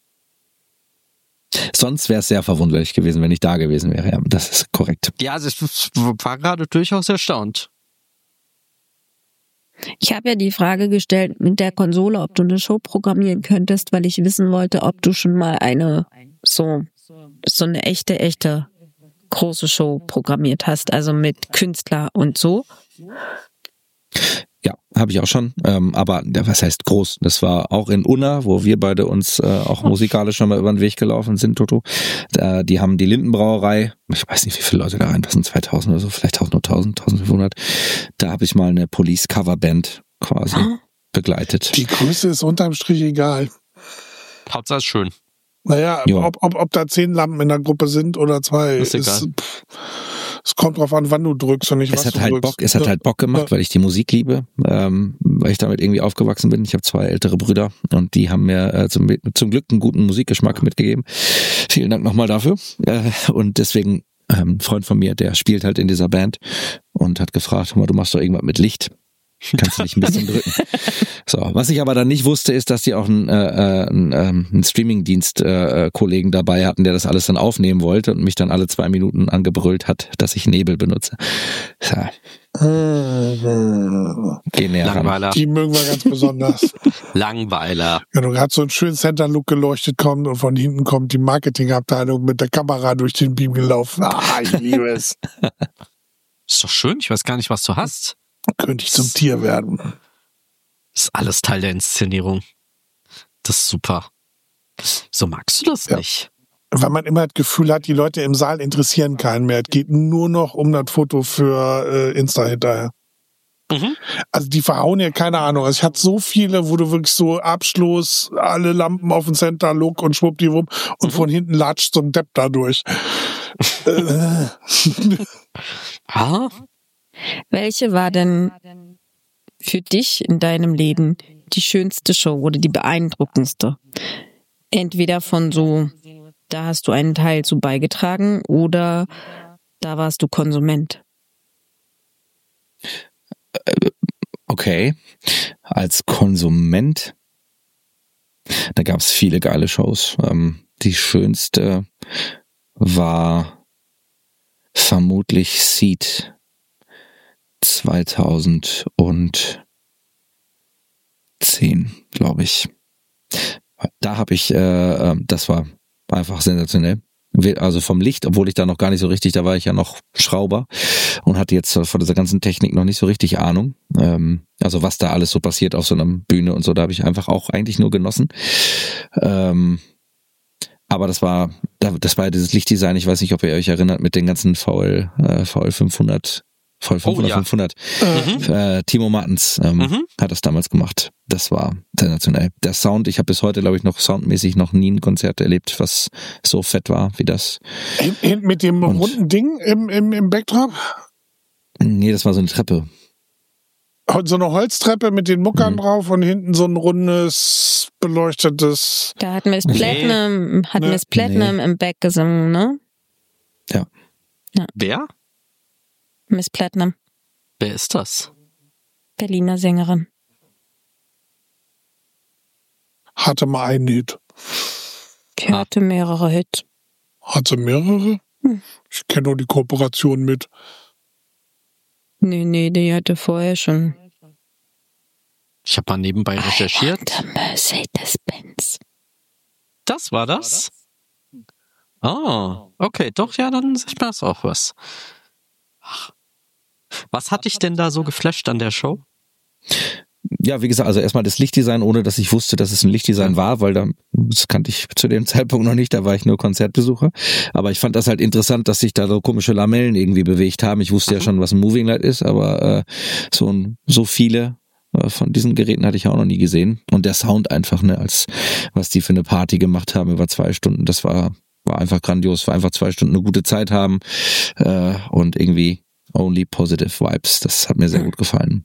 Sonst wäre es sehr verwunderlich gewesen, wenn ich da gewesen wäre. Ja, das ist korrekt. Ja, also ich war gerade durchaus erstaunt. Ich habe ja die Frage gestellt mit der Konsole, ob du eine Show programmieren könntest, weil ich wissen wollte, ob du schon mal so eine echte große Show programmiert hast, also mit Künstler und so. Ja, habe ich auch schon. Aber was heißt groß? Das war auch in Unna, wo wir beide uns auch musikalisch schon mal über den Weg gelaufen sind, Toto. Die haben die Lindenbrauerei, ich weiß nicht, wie viele Leute da reinpassen, 2000 oder so, vielleicht auch nur 1000, 1500. Da habe ich mal eine Police-Coverband quasi begleitet. Die Größe ist unterm Strich egal. Hauptsache ist schön. Naja, ob da 10 Lampen in der Gruppe sind oder 2, ist egal. Es kommt drauf an, wann du drückst und nicht, was du drückst. Es hat halt Bock gemacht, weil ich die Musik liebe, weil ich damit irgendwie aufgewachsen bin. Ich habe 2 ältere Brüder und die haben mir zum Glück einen guten Musikgeschmack mitgegeben. Vielen Dank nochmal dafür. Und deswegen, ein Freund von mir, der spielt halt in dieser Band und hat gefragt, du machst doch irgendwas mit Licht. Kannst du nicht ein bisschen drücken. So, was ich aber dann nicht wusste, ist, dass die auch einen Streamingdienst-Kollegen dabei hatten, der das alles dann aufnehmen wollte und mich dann alle 2 Minuten angebrüllt hat, dass ich Nebel benutze. So. Geh näher ran. Langweiler. Die mögen wir ganz besonders. Langweiler. Ja, du hast so einen schönen Center-Look geleuchtet kommt und von hinten kommt die Marketingabteilung mit der Kamera durch den Beam gelaufen. Ich liebe es. Ist doch schön, ich weiß gar nicht, was du hast. Könnte ich zum Tier werden. Ist alles Teil der Inszenierung. Das ist super. So magst du das nicht? Weil man immer das Gefühl hat, die Leute im Saal interessieren keinen mehr. Es geht nur noch um das Foto für Insta hinterher. Mhm. Also die verhauen ja, keine Ahnung. Also ich hatte so viele, wo du wirklich so Abschluss, alle Lampen auf dem Center-Look und schwuppdiwupp und von hinten latscht so ein Depp da durch. Ah? Welche war denn für dich in deinem Leben die schönste Show oder die beeindruckendste? Entweder von so, da hast du einen Teil zu beigetragen oder da warst du Konsument. Okay, als Konsument, da gab es viele geile Shows. Die schönste war vermutlich Seed 2010, glaube ich. Da habe ich, das war einfach sensationell. Also vom Licht, obwohl ich da noch gar nicht so richtig, da war ich ja noch Schrauber und hatte jetzt von dieser ganzen Technik noch nicht so richtig Ahnung. Also was da alles so passiert auf so einer Bühne und so, da habe ich einfach auch eigentlich nur genossen. Aber das war ja dieses Lichtdesign, ich weiß nicht, ob ihr euch erinnert, mit den ganzen VL 500, VL 500, 500. Timo Martens hat das damals gemacht. Das war sensationell. Der Sound, ich habe bis heute, glaube ich, noch soundmäßig noch nie ein Konzert erlebt, was so fett war wie das. Mit dem runden Ding im Backdrop? Nee, das war so eine Treppe. So eine Holztreppe mit den Muckern drauf und hinten so ein rundes, beleuchtetes... Da hat Miss Platinum im Back gesungen, ne? Ja. Wer? Miss Platinum, Wer ist das? Berliner Sängerin. Hatte mal einen Hit. Die hatte mehrere Hits. Hatte mehrere? Ich kenne nur die Kooperation mit. Nee, die hatte vorher schon. Ich habe mal nebenbei recherchiert. Mercedes-Benz. Das war das? Oh, okay, doch, ja, dann sagt mir das auch was. Was hat dich denn da so geflasht an der Show? Ja, wie gesagt, also erstmal das Lichtdesign, ohne dass ich wusste, dass es ein Lichtdesign war, weil das kannte ich zu dem Zeitpunkt noch nicht, da war ich nur Konzertbesucher. Aber ich fand das halt interessant, dass sich da so komische Lamellen irgendwie bewegt haben. Ich wusste ja schon, was ein Moving Light ist, aber so viele von diesen Geräten hatte ich auch noch nie gesehen. Und der Sound einfach, ne, als was die für eine Party gemacht haben über 2 Stunden, das war einfach grandios, war einfach 2 Stunden eine gute Zeit haben und irgendwie only positive vibes. Das hat mir sehr gut gefallen.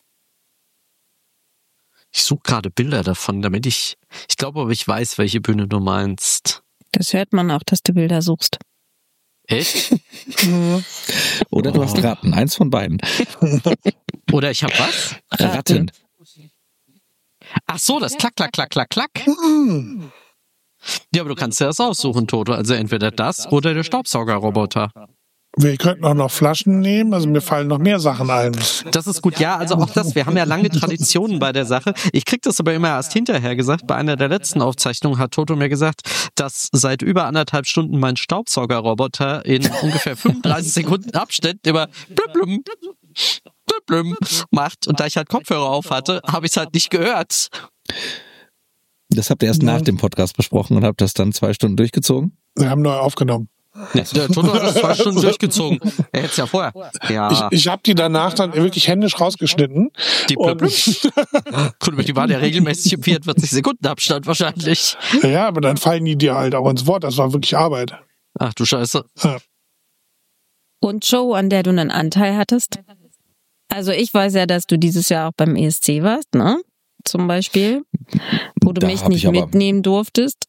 Ich suche gerade Bilder davon, damit ich glaube, aber ich weiß, welche Bühne du meinst. Das hört man auch, dass du Bilder suchst. Echt? Oder du hast Ratten, eins von beiden. Oder ich habe was? Ratten. Ach so, das Klack, Klack, Klack, Klack, Klack. Ja, aber du kannst dir das aussuchen, Toto. Also entweder das oder der Staubsaugerroboter. Wir könnten auch noch Flaschen nehmen, also mir fallen noch mehr Sachen ein. Das ist gut, ja, also auch das, wir haben ja lange Traditionen bei der Sache. Ich krieg das aber immer erst hinterher gesagt. Bei einer der letzten Aufzeichnungen hat Toto mir gesagt, dass seit über 1,5 Stunden mein Staubsaugerroboter in ungefähr 35 Sekunden Abstand immer blüm, blüm, blüm macht. Und da ich halt Kopfhörer auf hatte, habe ich es halt nicht gehört. Das habt ihr erst nach dem Podcast besprochen und habt das dann 2 Stunden durchgezogen? Wir haben neu aufgenommen. Nee, der Toto hat das 2 Stunden durchgezogen. Er hätte es ja vorher. Ja. Ich habe die danach dann wirklich händisch rausgeschnitten. Die die waren ja regelmäßig im 44 Sekunden Abstand wahrscheinlich. Ja, aber dann fallen die dir halt auch ins Wort. Das war wirklich Arbeit. Ach du Scheiße. Ja. Und Show, an der du einen Anteil hattest? Also ich weiß ja, dass du dieses Jahr auch beim ESC warst, ne? Zum Beispiel. Wo du mich nicht mitnehmen durftest.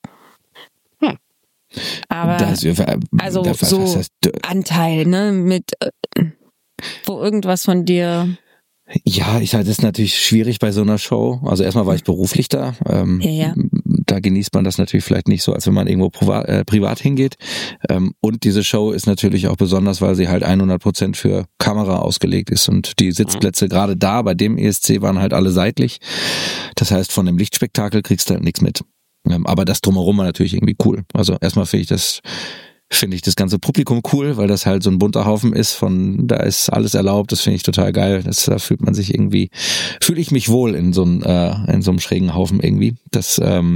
Aber Anteil, ne, mit wo irgendwas von dir Ja, das ist natürlich schwierig bei so einer Show. Also erstmal war ich beruflich da. Ja. Da genießt man das natürlich vielleicht nicht so, als wenn man irgendwo privat hingeht. Und diese Show ist natürlich auch besonders, weil sie halt 100% für Kamera ausgelegt ist. Und die Sitzplätze gerade da bei dem ESC waren halt alle seitlich. Das heißt, von dem Lichtspektakel kriegst du halt nichts mit. Aber das Drumherum war natürlich irgendwie cool. Also erstmal finde ich das ganze Publikum cool, weil das halt so ein bunter Haufen ist, da ist alles erlaubt, das finde ich total geil. Da fühle ich mich wohl in so einem schrägen Haufen irgendwie. Das,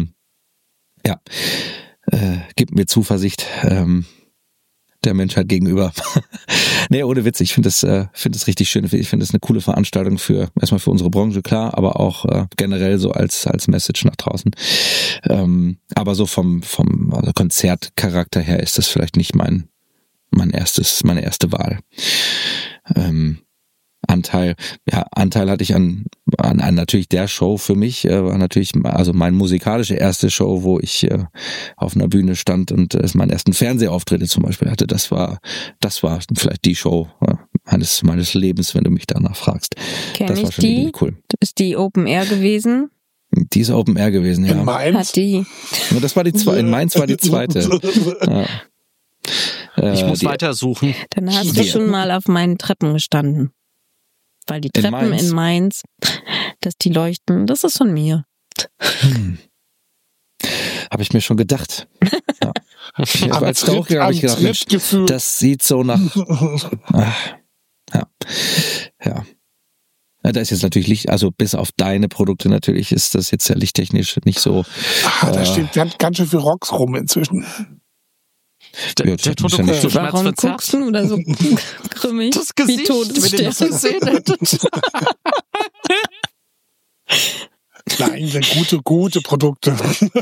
gibt mir Zuversicht, der Menschheit gegenüber. Nee, ohne Witz, ich finde das richtig schön. Ich finde das eine coole Veranstaltung erstmal für unsere Branche, klar, aber auch generell so als Message nach draußen. Aber so vom also Konzertcharakter her ist das vielleicht nicht meine erste Wahl. Anteil hatte ich an natürlich der Show für mich, war natürlich also meine musikalische erste Show, wo ich auf einer Bühne stand und meinen ersten Fernsehauftritte zum Beispiel hatte. Das war vielleicht die Show meines Lebens, wenn du mich danach fragst. Kenn das war ich schon die? irgendwie cool. Ist die Open Air gewesen? Die ist Open Air gewesen, ja. In Mainz? Hat die. Und das war in Mainz war die zweite. Ja. Ich muss weitersuchen. Dann hast du schon mal auf meinen Treppen gestanden. Weil die Treppen in Mainz, dass die leuchten, das ist von mir. Habe ich mir schon gedacht. Ja. Als du auch habe ich gedacht, Mensch, das sieht so nach... Ja. Da ist jetzt natürlich Licht, also bis auf deine Produkte natürlich ist das jetzt ja lichttechnisch nicht so... Da steht ganz schön viel Rocks rum inzwischen. Der Toto ja nicht Warum guckst du da so grimmig? Das Gesicht, wenn ihr das gesehen hättet. Nein, sind gute Produkte.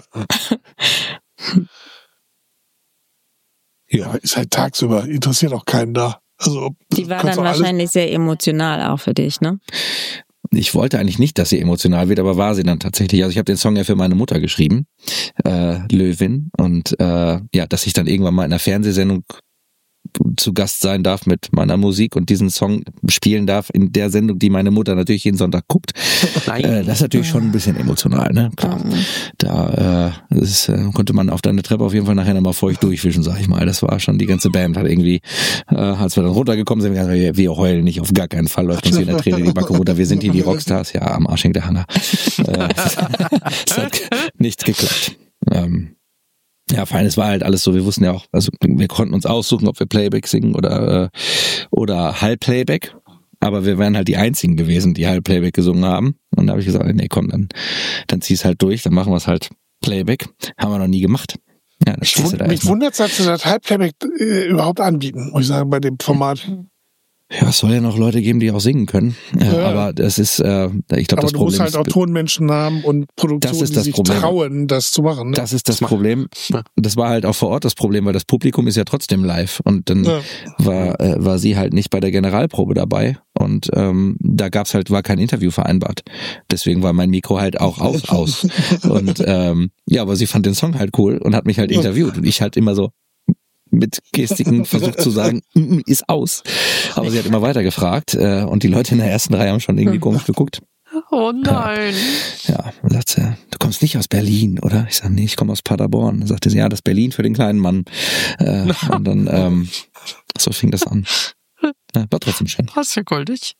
Ja, ist halt tagsüber, interessiert auch keinen da. Also, die war dann wahrscheinlich sehr emotional auch für dich, ne? Ich wollte eigentlich nicht, dass sie emotional wird, aber war sie dann tatsächlich. Also ich habe den Song ja für meine Mutter geschrieben, Löwin, und dass ich dann irgendwann mal in einer Fernsehsendung zu Gast sein darf mit meiner Musik und diesen Song spielen darf in der Sendung, die meine Mutter natürlich jeden Sonntag guckt. Das ist natürlich schon ein bisschen emotional, ne? Klar. Da konnte man auf deine Treppe auf jeden Fall nachher nochmal feucht durchwischen, sag ich mal. Das war schon, die ganze Band hat irgendwie, als wir dann runtergekomkommen sind, wir heulen nicht, auf gar keinen Fall läuft uns hier in der Träne die Backe runter, wir sind hier die Rockstars, ja, am Arsch hängt der Hammer. Es hat nichts geklappt. Ja, fein, es war halt alles so, wir wussten ja auch, also wir konnten uns aussuchen, ob wir Playback singen oder Halbplayback, aber wir wären halt die einzigen gewesen, die Halbplayback gesungen haben. Und da habe ich gesagt, nee, komm, dann zieh's halt durch, dann machen wir es halt Playback. Haben wir noch nie gemacht. Ja, mich wundert es, dass sie das Halbplayback überhaupt anbieten, muss ich sagen, bei dem Format. Ja, es soll ja noch Leute geben, die auch singen können. Ja. Aber das ist, ich glaube, das Problem ist... Aber du musst halt auch Tonmenschen haben und Produktionen, die sich trauen, das zu machen. Ne? Das ist das Problem. Das war halt auch vor Ort das Problem, weil das Publikum ist ja trotzdem live. Und dann war sie halt nicht bei der Generalprobe dabei. Und da war kein Interview vereinbart. Deswegen war mein Mikro halt auch aus. Und aber sie fand den Song halt cool und hat mich halt interviewt. Und ich halt immer so mit Gestiken versucht zu sagen, ist aus. Aber sie hat immer weiter gefragt und die Leute in der ersten Reihe haben schon irgendwie komisch geguckt. Oh nein. Ja, dann sagt sie, du kommst nicht aus Berlin, oder? Ich sage, nee, ich komme aus Paderborn. Dann sagte sie, ja, das Berlin für den kleinen Mann. Und dann, so fing das an. Ja, war trotzdem schön. Das ist ja goldig.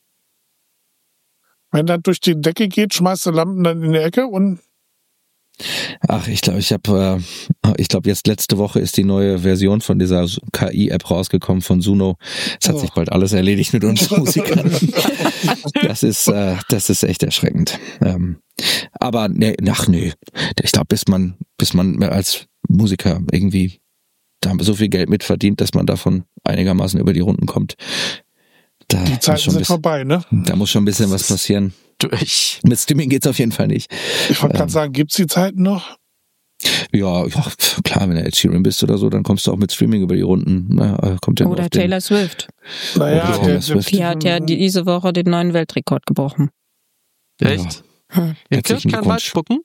Wenn das durch die Decke geht, schmeißt du Lampen dann in die Ecke und... Ach, ich glaube, jetzt letzte Woche ist die neue Version von dieser KI-App rausgekommen von Suno. Es hat sich bald alles erledigt mit uns Musikern. Das ist echt erschreckend. Aber nee. Ich glaube, bis man als Musiker irgendwie da so viel Geld mitverdient, dass man davon einigermaßen über die Runden kommt. Die Zeiten sind vorbei, ne? Da muss schon ein bisschen was passieren. Mit Streaming geht's auf jeden Fall nicht. Ich wollte gerade sagen, gibt's die Zeiten noch? Ja, klar, wenn du Ed Sheeran bist oder so, dann kommst du auch mit Streaming über die Runden. Oder Taylor Swift. Naja, die hat ja diese Woche den neuen Weltrekord gebrochen. Echt? Ihr könnt kein Live gucken?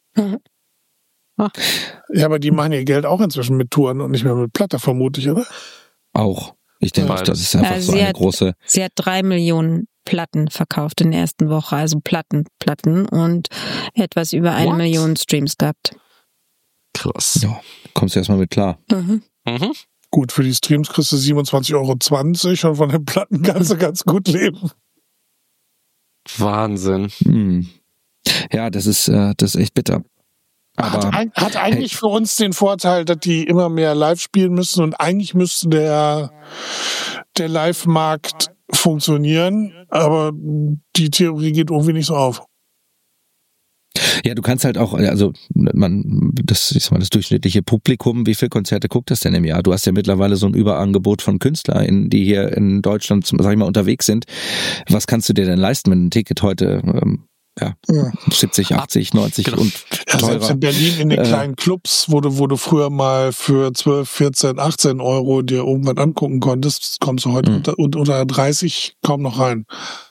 Ja, aber die machen ihr Geld auch inzwischen mit Touren und nicht mehr mit Platte, vermute ich, oder? Auch. Ich denke, das ist einfach so eine große... Sie hat 3 Millionen Platten verkauft in der ersten Woche, also Platten und etwas über 1 Million Streams gehabt. Krass. Ja, kommst du erstmal mit klar. Gut, für die Streams kriegst du 27,20 € und von den Platten kannst du ganz gut leben. Wahnsinn. Ja, das ist echt bitter. Aber hat eigentlich für uns den Vorteil, dass die immer mehr live spielen müssen und eigentlich müsste der Live-Markt funktionieren, aber die Theorie geht irgendwie nicht so auf. Ja, du kannst halt auch, also das durchschnittliche Publikum, wie viele Konzerte guckt das denn im Jahr? Du hast ja mittlerweile so ein Überangebot von KünstlerInnen, die hier in Deutschland, sag ich mal, unterwegs sind. Was kannst du dir denn leisten, wenn ein Ticket heute 70, 80, 90 genau. und teurer? Selbst in Berlin in den kleinen Clubs, wo du früher mal für 12, 14, 18 € dir irgendwas angucken konntest, kommst du heute unter 30 kaum noch rein.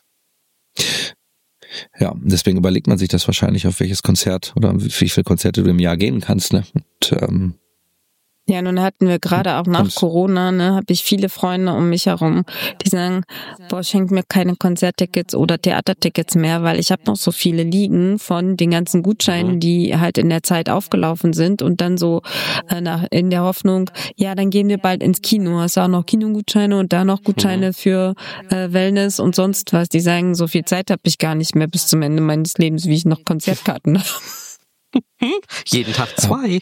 Ja, deswegen überlegt man sich das wahrscheinlich, auf welches Konzert oder wie viele Konzerte du im Jahr gehen kannst, ne? Und, ja, nun hatten wir gerade auch nach Corona, habe ich viele Freunde um mich herum, die sagen, schenkt mir keine Konzerttickets oder Theatertickets mehr, weil ich habe noch so viele liegen von den ganzen Gutscheinen, die halt in der Zeit aufgelaufen sind und dann so in der Hoffnung, ja, dann gehen wir bald ins Kino, hast du auch noch Kinogutscheine und da noch Gutscheine für Wellness und sonst was. Die sagen, so viel Zeit habe ich gar nicht mehr bis zum Ende meines Lebens, wie ich noch Konzertkarten habe. Jeden Tag 2.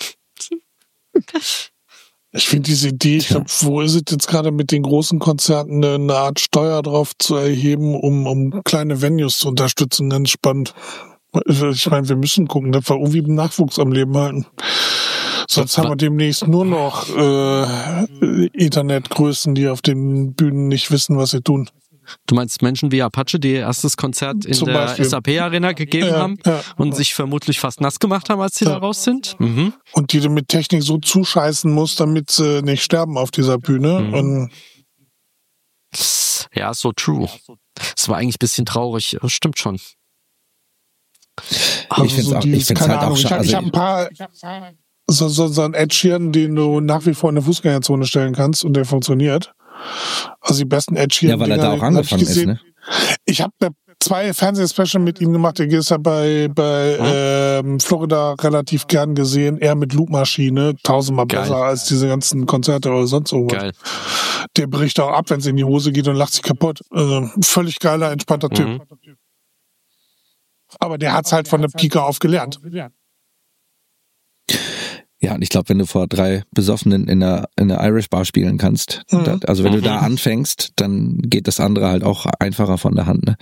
Ich finde diese Idee, ich glaube, wo ist es jetzt gerade mit den großen Konzerten, eine Art Steuer drauf zu erheben, um kleine Venues zu unterstützen, ganz spannend. Ich meine, wir müssen gucken, dass wir irgendwie einen Nachwuchs am Leben halten. Sonst haben wir demnächst nur noch Internetgrößen, die auf den Bühnen nicht wissen, was sie tun. Du meinst Menschen wie Apache, die ihr erstes Konzert in der SAP-Arena gegeben haben und sich vermutlich fast nass gemacht haben, als sie da raus sind? Und die du mit Technik so zuscheißen musst, damit sie nicht sterben auf dieser Bühne. Und ja, so true. Es war eigentlich ein bisschen traurig, das stimmt schon. Also ich finde es halt auch schade. Ich habe ein paar so ein Ed Sheeran, den du nach wie vor in der Fußgängerzone stellen kannst und der funktioniert. Also die besten Ed Sheeran. Ja, weil er da auch angefangen ist, ne? Ich habe 2 Fernsehspecial mit ihm gemacht. Der ist ja bei Florida relativ gern gesehen. Er mit Loopmaschine, 1000-mal besser als diese ganzen Konzerte oder sonst irgendwas. Geil. Der bricht auch ab, wenn es in die Hose geht und lacht sich kaputt. Also, völlig geiler, entspannter Typ. Aber der hat's halt von der Pike auf gelernt. Ja, und ich glaube, wenn du vor 3 Besoffenen in der Irish Bar spielen kannst, also wenn du da anfängst, dann geht das andere halt auch einfacher von der Hand. Ne?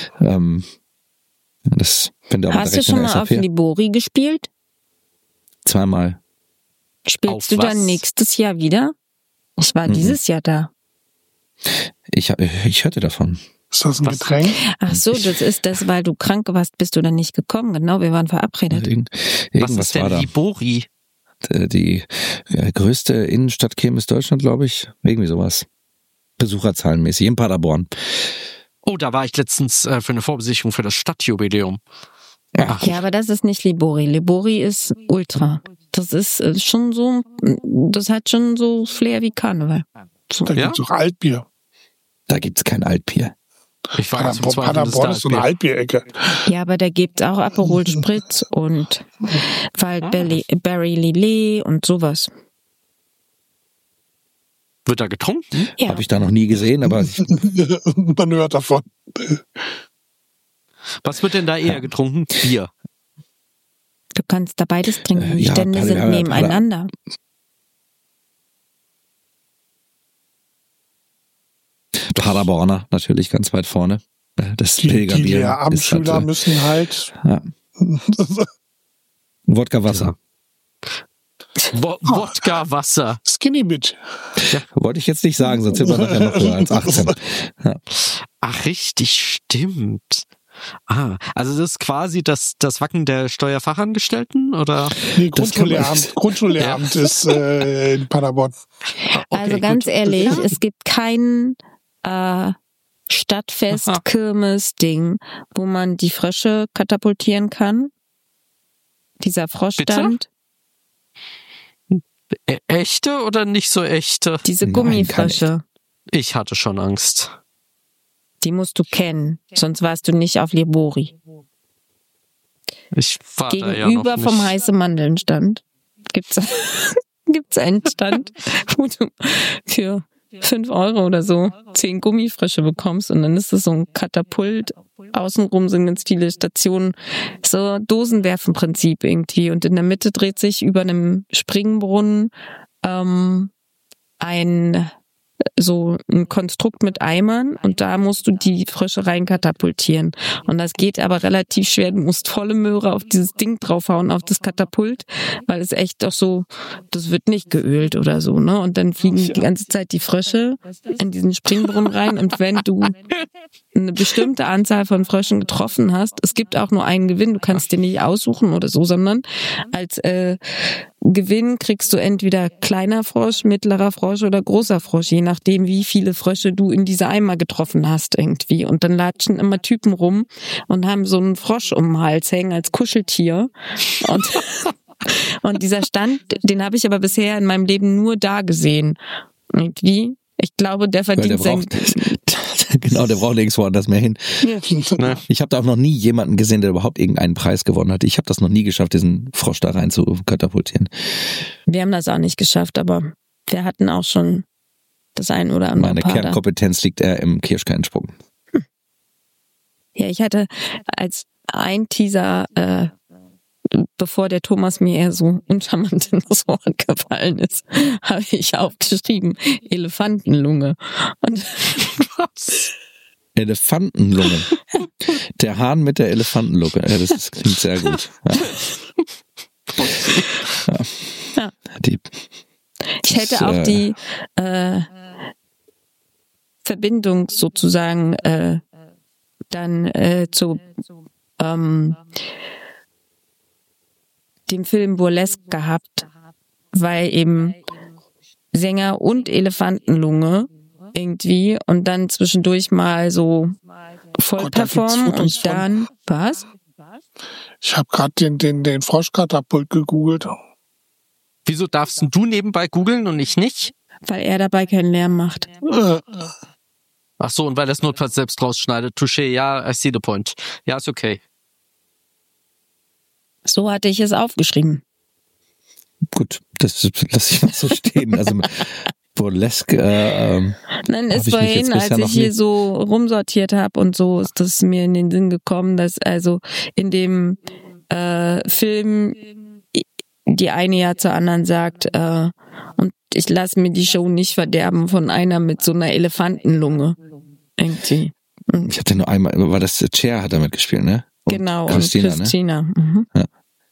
Hast du schon mal auf Libori gespielt? 2-mal. Spielst du dann nächstes Jahr wieder? Ich war dieses Jahr da. Ich hörte davon. Ist das ein Getränk? Ach so, das ist das, weil du krank warst, bist du dann nicht gekommen. Genau, wir waren verabredet. Was ist denn Libori? Die größte Innenstadtkirmes Deutschland, glaube ich. Irgendwie sowas. Besucherzahlenmäßig in Paderborn. Oh, da war ich letztens für eine Vorbesichtigung für das Stadtjubiläum. Ach. Ja, aber das ist nicht Libori. Libori ist Ultra. Das ist schon so, das hat schon so Flair wie Karneval. So, da gibt's auch Altbier. Da gibt's kein Altbier. Ich war Paderborn ist so eine Altbierecke. Ja, aber da gibt's auch Aperol Spritz und Waldberry Lillet und sowas. Wird da getrunken? Ja. Habe ich da noch nie gesehen, aber man hört davon. Was wird denn da eher getrunken? Bier. Du kannst da beides trinken. Die Stände sind nebeneinander. Paderborner natürlich ganz weit vorne. Das Die Pilgerbier. Lehramtsschüler müssen halt Wodka-Wasser. Wodka-Wasser. Skinny Bitch. Ja, wollte ich jetzt nicht sagen, sonst sind wir nachher noch höher als 18. Ja. Ach, richtig, stimmt. Also das ist quasi das Wacken der Steuerfachangestellten, oder? Nee, Grundschullehramt ist in Paderborn. Okay, also ganz ehrlich, es gibt kein Stadtfest, Kirmes-Ding, wo man die Frösche katapultieren kann. Dieser Froschstand. Echte oder nicht so echte? Diese Gummifrösche. Ich hatte schon Angst. Die musst du kennen, sonst warst du nicht auf Libori. Ich war da ja noch Gegenüber nicht. vom Heiße Mandeln Stand gibt's einen Stand, wo du für 5 Euro oder so 10 Gummifrösche bekommst und dann ist das so ein Katapult. Außenrum sind ganz viele Stationen, so Dosenwerfen-Prinzip irgendwie. Und in der Mitte dreht sich über einem Springbrunnen ein Konstrukt mit Eimern und da musst du die Frösche rein katapultieren. Und das geht aber relativ schwer. Du musst volle Möhre auf dieses Ding draufhauen, auf das Katapult, weil es echt doch so, das wird nicht geölt oder so, ne? Und dann fliegen die ganze Zeit die Frösche in diesen Springbrunnen rein und wenn du eine bestimmte Anzahl von Fröschen getroffen hast, es gibt auch nur einen Gewinn, du kannst dir nicht aussuchen oder so, sondern als Gewinn kriegst du entweder kleiner Frosch, mittlerer Frosch oder großer Frosch, je nachdem, wie viele Frösche du in diese Eimer getroffen hast irgendwie. Und dann latschen immer Typen rum und haben so einen Frosch um den Hals hängen als Kuscheltier. Und dieser Stand, den habe ich aber bisher in meinem Leben nur da gesehen. Irgendwie. Ich glaube, der verdient sein... Genau, der braucht nirgends woanders mehr hin. Ja. Ich habe da auch noch nie jemanden gesehen, der überhaupt irgendeinen Preis gewonnen hat. Ich habe das noch nie geschafft, diesen Frosch da rein zu katapultieren. Wir haben das auch nicht geschafft, aber wir hatten auch schon das ein oder andere Meine Paar Kernkompetenz liegt eher im Kirschkeinsprung. Ja, ich hatte als ein Teaser, bevor der Thomas mir eher so uncharmant in das Wort gefallen ist, habe ich aufgeschrieben, Elefantenlunge. Und Elefantenlunge. Der Hahn mit der Elefantenlunge. Ja, das klingt sehr gut. Ja. Ich hätte auch die Verbindung sozusagen dann zu dem Film Burlesque gehabt, weil eben Sänger und Elefantenlunge irgendwie und dann zwischendurch mal so voll performen und dann was? Ich habe gerade den Froschkatapult gegoogelt. Wieso darfst du nebenbei googeln und ich nicht? Weil er dabei keinen Lärm macht. Ach so, und weil er es notfalls selbst rausschneidet. Touché, ja, I see the point. Ja, ist okay. So hatte ich es aufgeschrieben. Gut, das lasse ich mal so stehen. Also Burlesque. Nein, ist vorhin, als ich hier so rumsortiert habe und so, ist das mir in den Sinn gekommen, dass also in dem Film die eine ja zur anderen sagt, und ich lasse mir die Show nicht verderben von einer mit so einer Elefantenlunge. Irgendwie. Ich hatte nur einmal, war das Cher hat damit gespielt, ne? Und genau, Christina, und Christina. Ne? Mhm. Ja.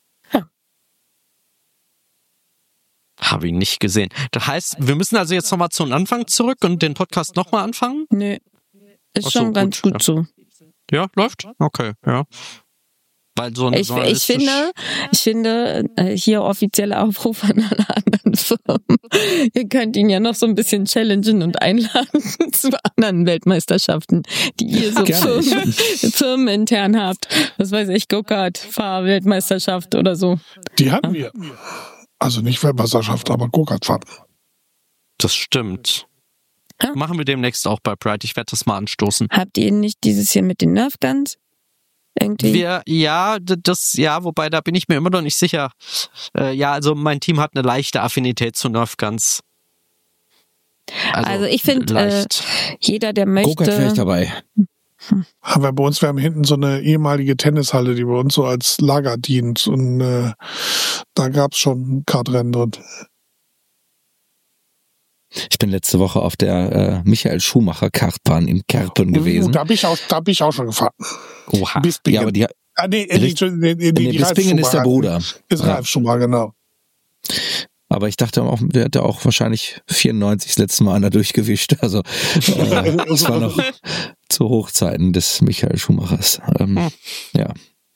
Habe ich nicht gesehen. Das heißt, wir müssen also jetzt nochmal zum Anfang zurück und den Podcast nochmal anfangen? Nö. Ist Ach so, schon ganz gut ja. so. Ja, läuft? Okay, ja. Weil so Ich finde, hier offizieller Aufruf an alle anderen Firmen. Ihr könnt ihn ja noch so ein bisschen challengen und einladen zu anderen Weltmeisterschaften, die ihr so firmenintern habt. Was weiß ich, Go-Kart, Fahr-Weltmeisterschaft oder so. Die hatten wir. Also nicht Weltmeisterschaft, aber Go-Kart-Fahrten. Das stimmt. Ja. Machen wir demnächst auch bei Pride. Ich werde das mal anstoßen. Habt ihr nicht dieses hier mit den Nerf Guns? Irgendwie? Wobei da bin ich mir immer noch nicht sicher. Also mein Team hat eine leichte Affinität zu Nerf Guns. Also ich finde, jeder, der möchte... Go-Kart wäre ich dabei. Aber bei uns, wir haben hinten so eine ehemalige Tennishalle, die bei uns so als Lager dient. Und da gab's schon Kartrennen drin. Ich bin letzte Woche auf der Michael Schumacher Kartbahn in Kerpen gewesen. Da bin ich auch schon gefahren. Oha. Bispingen. Ja, aber die Bispingen ist der Bruder. Ist Ralf Schumacher, genau. Aber ich dachte auch, der hat ja auch wahrscheinlich 94 das letzte Mal einer durchgewischt. Also es war noch zu Hochzeiten des Michael Schumachers. Ja.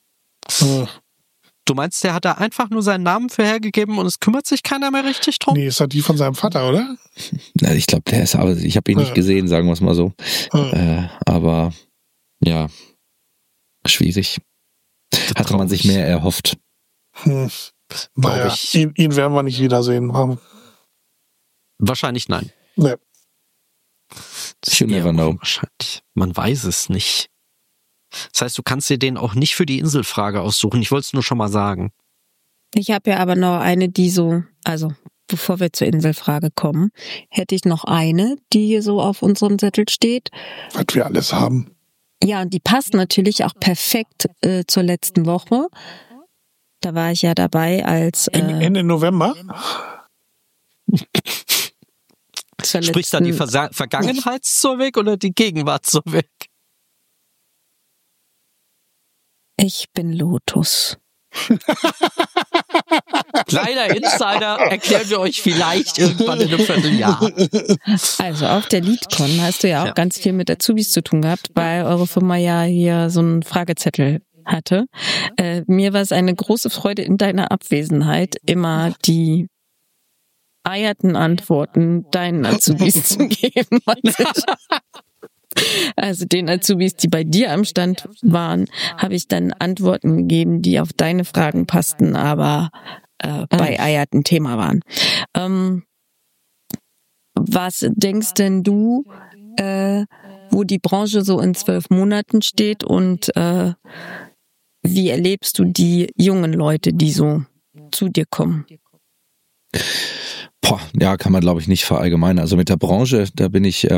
Du meinst, der hat da einfach nur seinen Namen für hergegeben und es kümmert sich keiner mehr richtig drum? Nee, ist das die von seinem Vater, oder? Na, ich glaube, ich habe ihn nicht gesehen, sagen wir es mal so. Aber ja, schwierig. Hatte man sich mehr erhofft. Naja, ihn werden wir nicht wiedersehen. Wahrscheinlich nein. Nee. You never know. Wahrscheinlich. Man weiß es nicht. Das heißt, du kannst dir den auch nicht für die Inselfrage aussuchen. Ich wollte es nur schon mal sagen. Ich habe ja aber noch eine, die so, also bevor wir zur Inselfrage kommen, hätte ich noch eine, die hier so auf unserem Zettel steht. Was wir alles haben. Ja, und die passt natürlich auch perfekt zur letzten Woche. Da war ich ja dabei als Ende November. Spricht da die Vergangenheit so weg oder die Gegenwart so weg? Ich bin Lotus. Kleiner Insider, erklären wir euch vielleicht irgendwann in einem Vierteljahr. Also auf der LeadCon hast du ja auch ganz viel mit Azubis zu tun gehabt, weil eure Firma ja hier so einen Fragezettel hatte. Mir war es eine große Freude in deiner Abwesenheit, immer die eierten Antworten deinen Azubis zu geben. Also den Azubis, die bei dir am Stand waren, habe ich dann Antworten gegeben, die auf deine Fragen passten, aber bei eierten Thema waren. Was denkst denn du, wo die Branche so in 12 Monaten steht und wie erlebst du die jungen Leute, die so zu dir kommen? Ja, kann man glaube ich nicht verallgemeinern. Also mit der Branche, da bin ich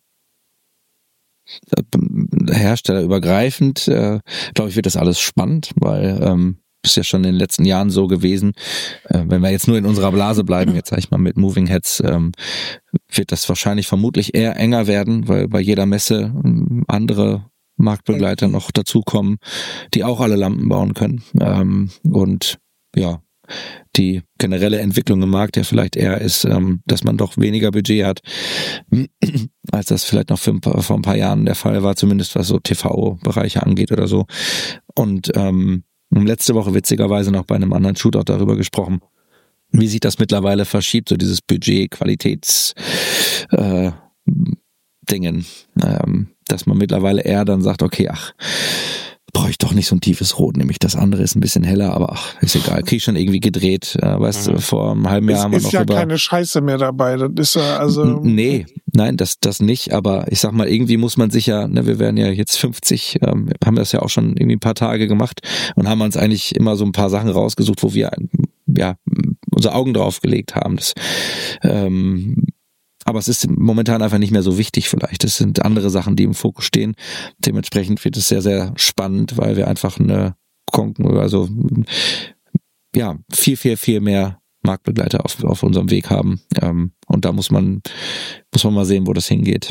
herstellerübergreifend, glaube ich, wird das alles spannend, weil ist ja schon in den letzten Jahren so gewesen, wenn wir jetzt nur in unserer Blase bleiben, jetzt sag ich mal mit Moving Heads, wird das wahrscheinlich vermutlich eher enger werden, weil bei jeder Messe andere Marktbegleiter noch dazukommen, die auch alle Lampen bauen können. Und ja, die generelle Entwicklung im Markt ja vielleicht eher ist, dass man doch weniger Budget hat, als das vielleicht noch vor ein paar Jahren der Fall war, zumindest was so TV-Bereiche angeht oder so. Und letzte Woche witzigerweise noch bei einem anderen Shootout darüber gesprochen, wie sich das mittlerweile verschiebt, so dieses Budget-Qualitäts-Dingen, dass man mittlerweile eher dann sagt, okay, brauche ich doch nicht so ein tiefes Rot, nämlich das andere ist ein bisschen heller, aber ist egal, krieg ich schon irgendwie gedreht. Weißt du, vor einem halben Jahr haben wir noch ist ja keine Scheiße mehr dabei, das ist ja also... Nein, das nicht, aber ich sag mal, irgendwie muss man sich ja, wir werden ja jetzt 50, haben das ja auch schon irgendwie ein paar Tage gemacht und haben uns eigentlich immer so ein paar Sachen rausgesucht, wo wir unsere Augen drauf gelegt haben. Aber es ist momentan einfach nicht mehr so wichtig vielleicht. Es sind andere Sachen, die im Fokus stehen. Dementsprechend wird es sehr, sehr spannend, weil wir einfach viel mehr Marktbegleiter auf unserem Weg haben. Und da muss man mal sehen, wo das hingeht.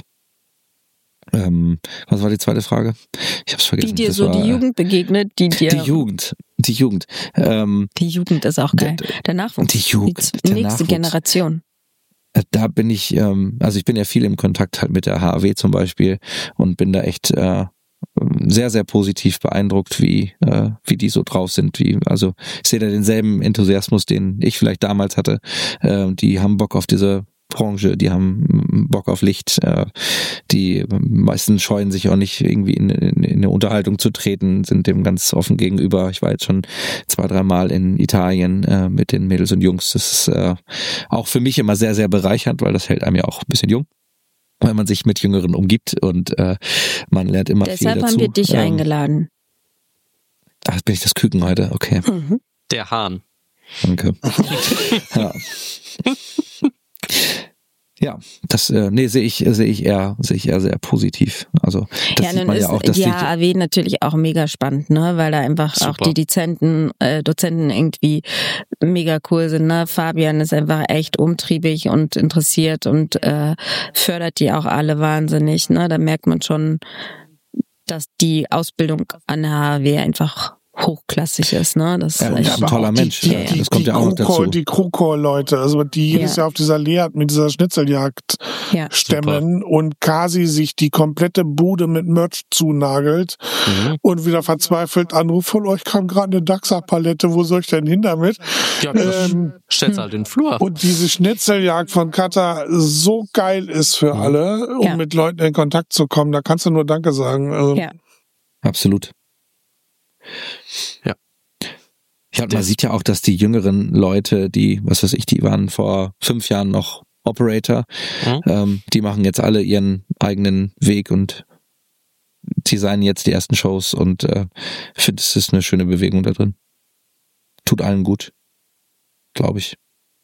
Was war die zweite Frage? Ich hab's vergessen. Wie dir so die Jugend begegnet, die Jugend. Die Jugend ist auch geil. Der Nachwuchs. Die Jugend. Die nächste Generation. Da bin ich, also ich bin ja viel im Kontakt halt mit der HAW zum Beispiel und bin da echt sehr, sehr positiv beeindruckt, wie die so drauf sind. Also ich sehe da denselben Enthusiasmus, den ich vielleicht damals hatte. Die haben Bock auf diese Branche, die haben Bock auf Licht, die meisten scheuen sich auch nicht irgendwie in eine Unterhaltung zu treten, sind dem ganz offen gegenüber. Ich war jetzt schon 2-3 Mal in Italien mit den Mädels und Jungs. Das ist auch für mich immer sehr, sehr bereichernd, weil das hält einem ja auch ein bisschen jung, weil man sich mit Jüngeren umgibt und man lernt immer viel dazu. Deshalb haben wir dich eingeladen. Ach, bin ich das Küken heute? Okay. Der Hahn. Danke. Ja. Ja, das sehe ich eher sehr positiv. Also das sieht man ja auch, dass die HAW natürlich auch mega spannend, ne, weil da einfach super. Auch die Dozenten irgendwie mega cool sind, ne. Fabian ist einfach echt umtriebig und interessiert und fördert die auch alle wahnsinnig, ne. Da merkt man schon, dass die Ausbildung an der HAW einfach hochklassig ist, ne? Das ist echt ein toller Mensch. Das kommt ja auch noch dazu. Die Crewcall-Leute, also die jedes Jahr auf dieser Leat mit dieser Schnitzeljagd stemmen super. Und Kasi sich die komplette Bude mit Merch zunagelt und wieder verzweifelt anruft, von euch kam gerade eine Dachser-Palette, wo soll ich denn hin damit? Ja, stellst halt den Flur. Und diese Schnitzeljagd von Kata so geil ist für alle, um mit Leuten in Kontakt zu kommen, da kannst du nur Danke sagen. Also, absolut. Ja, man sieht ja auch, dass die jüngeren Leute, die waren vor 5 Jahren noch Operator. Die machen jetzt alle ihren eigenen Weg und designen jetzt die ersten Shows und ich finde, es ist eine schöne Bewegung da drin. Tut allen gut, glaube ich.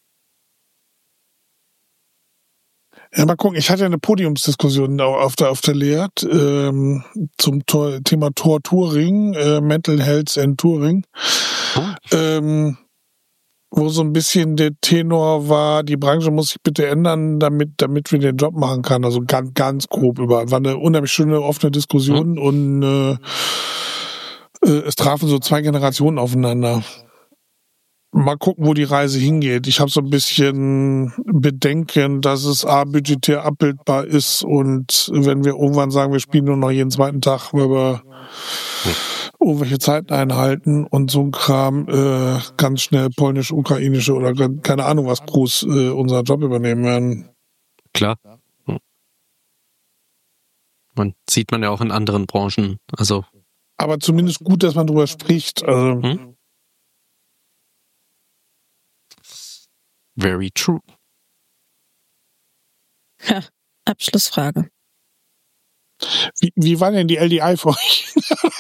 Ja, mal gucken. Ich hatte eine Podiumsdiskussion auf der Leert zum Thema Touring, Mental Health and Touring, wo so ein bisschen der Tenor war, die Branche muss sich bitte ändern, damit wir den Job machen kann. Also ganz grob war eine unheimlich schöne offene Diskussion und es trafen so 2 Generationen aufeinander. Mal gucken, wo die Reise hingeht. Ich habe so ein bisschen Bedenken, dass es budgetär abbildbar ist und wenn wir irgendwann sagen, wir spielen nur noch jeden zweiten Tag, weil wir irgendwelche Zeiten einhalten und so ein Kram ganz schnell polnisch, ukrainische oder keine Ahnung was groß unser Job übernehmen werden. Klar. Man sieht man ja auch in anderen Branchen. Also. Aber zumindest gut, dass man drüber spricht. Very true. Ja, Abschlussfrage. Wie war denn die LDI für euch?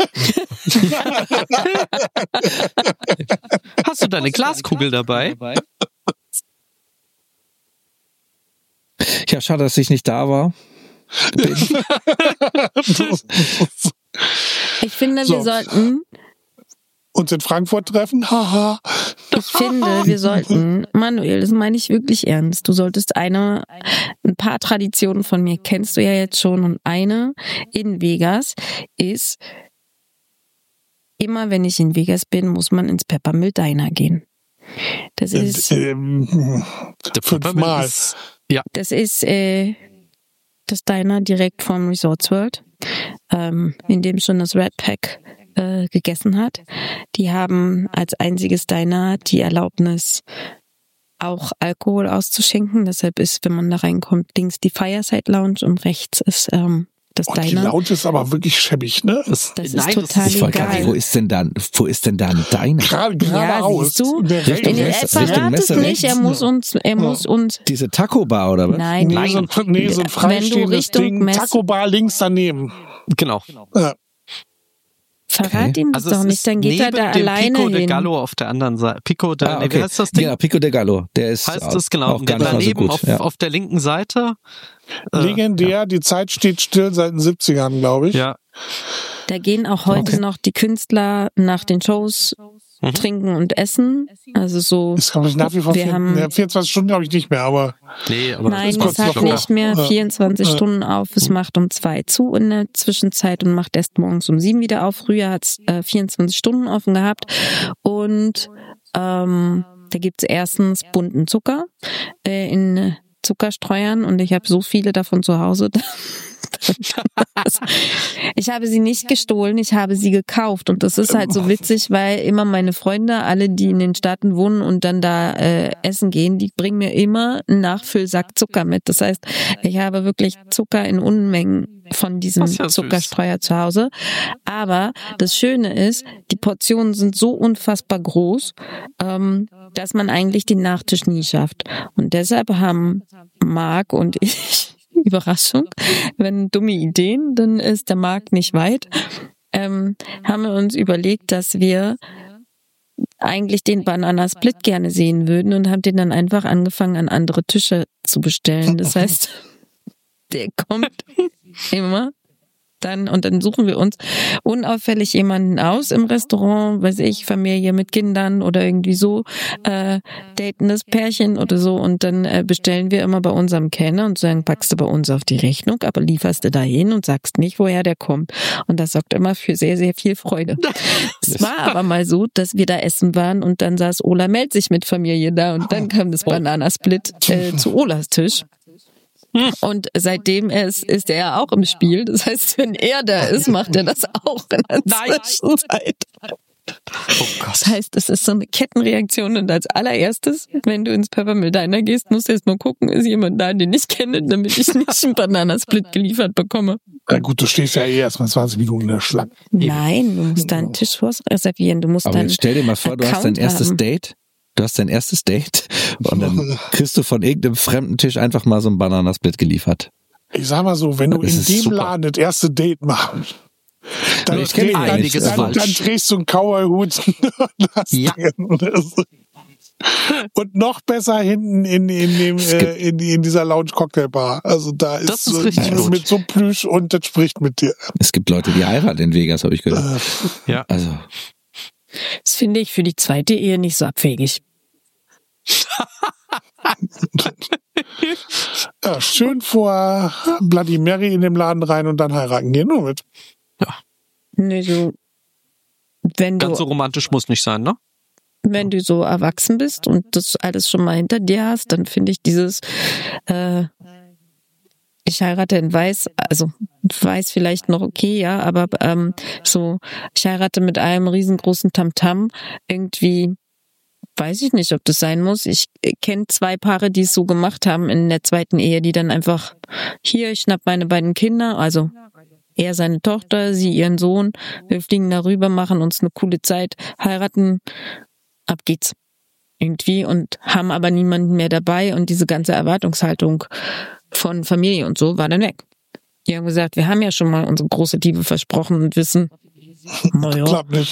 Hast du deine Glaskugel dabei? Ja, schade, dass ich nicht da war. Ich finde, wir sollten uns in Frankfurt treffen. Haha. Ich finde, wir sollten, Manuel, das meine ich wirklich ernst, du solltest ein paar Traditionen von mir kennst du ja jetzt schon und eine in Vegas ist, immer wenn ich in Vegas bin, muss man ins Peppermill Diner gehen. Das ist 5-mal. Das ist das Diner direkt vom Resorts World, in dem schon das Red Pack gegessen hat. Die haben als einziges Diner die Erlaubnis, auch Alkohol auszuschenken. Deshalb ist, wenn man da reinkommt, links die Fireside Lounge und rechts ist das Diner. Die Lounge ist aber wirklich schäbig, ne? Das ist total egal. Wo ist denn da ein Diner? Gerade raus. Siehst du? Richtung Messe nicht. Er muss uns. Diese Taco Bar oder was? Nein. So ein freistehendes Ding. Taco Bar links daneben. Genau. Ja. Verrat ihm das doch nicht, dann geht er da alleine Pico hin. de Gallo auf der anderen Seite. Pico de, okay. Wie heißt das Ding? Ja, Pico de Gallo. Der ist heißt das genau. auch gar nicht daneben so gut. auf der linken Seite. Legendär, die Zeit steht still seit den 70ern, glaube ich. Ja. Da gehen auch heute noch die Künstler nach den Shows trinken und essen. Also so. Das kann ich nach wie vor 24 Stunden glaube ich nicht mehr, aber. Nee, aber nein, es hat nicht mehr 24 Stunden auf. Es macht um 2 zu in der Zwischenzeit und macht erst morgens um 7 wieder auf. Früher hat es 24 Stunden offen gehabt. Und da gibt's erstens bunten Zucker in Zuckerstreuern und ich habe so viele davon zu Hause. Ich habe sie nicht gestohlen, ich habe sie gekauft und das ist halt so witzig, weil immer meine Freunde, alle die in den Staaten wohnen und dann da essen gehen, die bringen mir immer einen Nachfüllsack Zucker mit. Das heißt, ich habe wirklich Zucker in Unmengen von diesem Zuckerstreuer zu Hause. Aber das Schöne ist, die Portionen sind so unfassbar groß, dass man eigentlich den Nachtisch nie schafft. Und deshalb haben Marc und ich, Überraschung, wenn dumme Ideen, dann ist der Markt nicht weit, haben wir uns überlegt, dass wir eigentlich den Bananasplit gerne sehen würden und haben den dann einfach angefangen, an andere Tische zu bestellen. Das heißt, der kommt immer und dann suchen wir uns unauffällig jemanden aus im Restaurant, weiß ich, Familie mit Kindern oder irgendwie so, datendes Pärchen oder so und dann bestellen wir immer bei unserem Kellner und sagen, packst du bei uns auf die Rechnung, aber lieferst du dahin und sagst nicht, woher der kommt. Und das sorgt immer für sehr, sehr viel Freude. Es war aber mal so, dass wir da essen waren und dann saß Ola Melzig mit Familie da und dann kam das Bananasplit zu Olas Tisch. Und seitdem ist er auch im Spiel. Das heißt, wenn er da ist, macht er das auch in der Zwischenzeit. Oh Gott. Das heißt, es ist so eine Kettenreaktion und als allererstes, wenn du ins Peppermill Diner gehst, musst du erst mal gucken, ist jemand da, den ich kenne, damit ich nicht einen Bananasplit geliefert bekomme. Na gut, du stehst ja erstmal 20 Minuten in der Schlange. Nein, du musst da einen Tisch reservieren. Du musst aber dann jetzt stell dir mal vor, du hast dein erstes Date. du hast dein erstes Date und dann kriegst du von irgendeinem fremden Tisch einfach mal so ein Bananasplit geliefert. Ich sag mal so, wenn du Das in ist dem super. Laden das erste Date machst, dann, Ich kenn einiges dann falsch. trägst du einen Cowboy-Hut und hast Ja. den oder so. Und noch besser hinten in dieser Lounge-Cocktailbar. Also da ist, Das ist richtig gut. mit so Plüsch und das spricht mit dir. Es gibt Leute, die heiraten in Vegas, habe ich gehört. Ja. Also, Das finde ich für die zweite Ehe nicht so abwegig. Ja, schön vor Bloody Mary in den Laden rein und dann heiraten gehen. Nur mit. Nee, so, wenn Ganz so du, romantisch muss nicht sein, ne? wenn du so erwachsen bist und das alles schon mal hinter dir hast, dann finde ich dieses, ich heirate in Weiß, also Weiß vielleicht noch okay, ja, aber so, ich heirate mit einem riesengroßen Tamtam, irgendwie, weiß ich nicht, ob das sein muss. Ich kenne 2 Paare, die es so gemacht haben in der zweiten Ehe, die dann einfach, hier, ich schnapp meine beiden Kinder, also er seine Tochter, sie ihren Sohn, wir fliegen darüber, machen uns eine coole Zeit, heiraten, ab geht's. Irgendwie und haben aber niemanden mehr dabei und diese ganze Erwartungshaltung von Familie und so war dann weg. Die haben gesagt, wir haben ja schon mal unsere große Liebe versprochen und wissen, naja, Klappt nicht.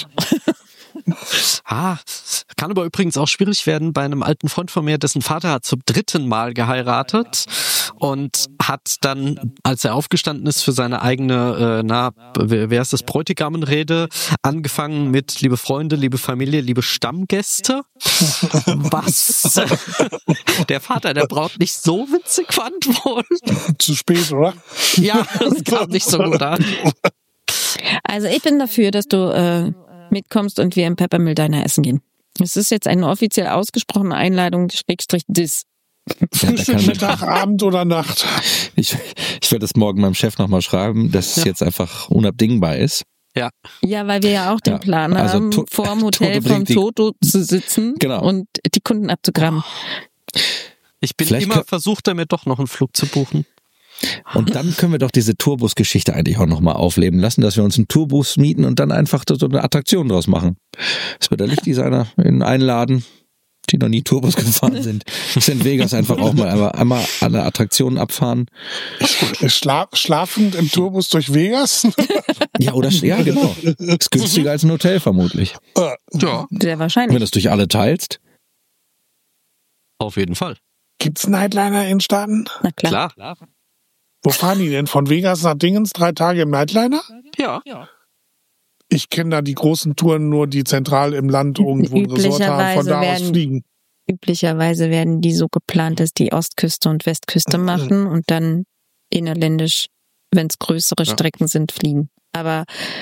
Kann aber übrigens auch schwierig werden bei einem alten Freund von mir, dessen Vater hat zum 3. Mal geheiratet und hat dann, als er aufgestanden ist für seine eigene, wer ist das, Bräutigamenrede, angefangen mit liebe Freunde, liebe Familie, liebe Stammgäste. Was der Vater der Braut nicht so witzig fand wohl. Zu spät, oder? Ja, das kam nicht so gut an. Also ich bin dafür, dass du mitkommst und wir im Peppermill Diner essen gehen. Es ist jetzt eine offiziell ausgesprochene Einladung, /dis. ja, da kann Mittag, Abend oder Nacht. ich werde das morgen meinem Chef nochmal schreiben, dass es jetzt einfach unabdingbar ist. Ja. Ja, weil wir ja auch den Ja, Plan also haben, vor dem Hotel Toto vom bringt die- Toto zu sitzen Genau. und die Kunden abzugraben. Ich bin Vielleicht immer versucht, damit doch noch einen Flug zu buchen. Und dann können wir doch diese Tourbus-Geschichte eigentlich auch nochmal aufleben lassen, dass wir uns einen Tourbus mieten und dann einfach so eine Attraktion draus machen. Dass wir da Lichtdesigner einladen, die noch nie Tourbus gefahren sind. Dass in Vegas einfach auch mal einmal alle Attraktionen abfahren. Schlafend im Tourbus durch Vegas? Ja, ja, genau. Ist günstiger als ein Hotel vermutlich. Ja, Sehr Wenn wahrscheinlich. du das durch alle teilst. auf jeden Fall. Gibt's Nightliner in Staaten? Na klar. Klar. Wo fahren die denn? Von Vegas nach Dingens 3 Tage im Nightliner? Ja. Ich kenne da die großen Touren nur, die zentral im Land irgendwo ein Resort haben, von da aus fliegen. Üblicherweise werden die so geplant, dass die Ostküste und Westküste machen und dann innerländisch, wenn es größere Strecken sind, fliegen. Aber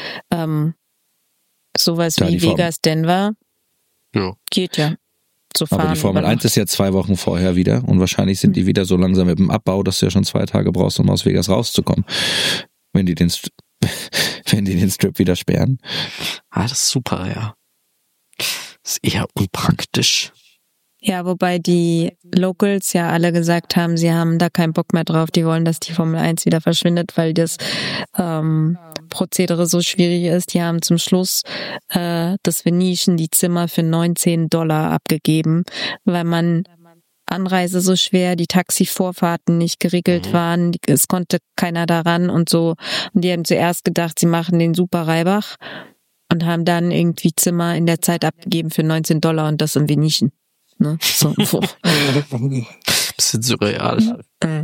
sowas Ja, wie die Form- Vegas, Denver Ja. geht ja zu fahren. Aber die Formel über 1 ist ja 2 Wochen vorher wieder und wahrscheinlich sind die wieder so langsam mit dem Abbau, dass du ja schon 2 Tage brauchst, um aus Vegas rauszukommen. Wenn die den Strip wieder sperren. Das ist super, ja. Das ist eher unpraktisch. Ja, wobei die Locals ja alle gesagt haben, sie haben da keinen Bock mehr drauf. Die wollen, dass die Formel 1 wieder verschwindet, weil das Prozedere so schwierig ist. Die haben zum Schluss das Venetian die Zimmer für $19 abgegeben, weil man Anreise so schwer, die Taxivorfahrten nicht geregelt waren, es konnte keiner daran und so. Und die haben zuerst gedacht, sie machen den super Reibach und haben dann irgendwie Zimmer in der Zeit abgegeben für $19 und das im Venetian. Ne? So. Bisschen surreal.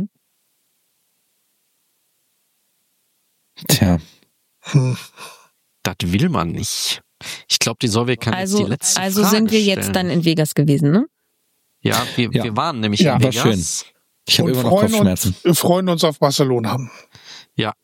Tja. Das will man nicht. Ich glaube, die Solveig kann jetzt die letzte Also Frage sind wir jetzt stellen. dann in Vegas gewesen, ne? Ja, wir waren nämlich Ja, in war Vegas. schön. Ich habe Und immer noch Kopfschmerzen. freuen uns auf Barcelona. Ja,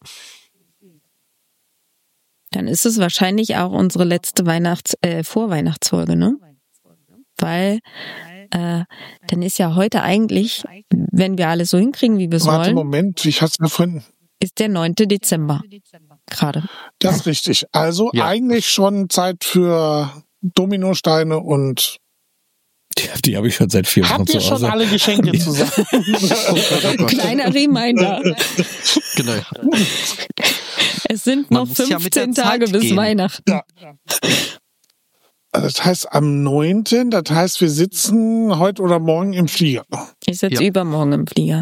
Dann ist es wahrscheinlich auch unsere letzte Vorweihnachtsfolge, ne? Weil dann ist ja heute eigentlich, wenn wir alles so hinkriegen, wie wir es Warte, wollen, Moment, ich hab's gefunden. ist der 9. Dezember gerade. Das ist richtig. Also Ja. eigentlich schon Zeit für Dominosteine und Die habe ich schon seit 4 Wochen habt zu ihr schon Hause. alle Geschenke zusammen? Kleiner Reminder. genau. Es sind Man noch muss ja mit der 15 Zeit Tage bis gehen. Weihnachten. Ja. Das heißt am 9., das heißt, wir sitzen heute oder morgen im Flieger. Ich sitze übermorgen im Flieger.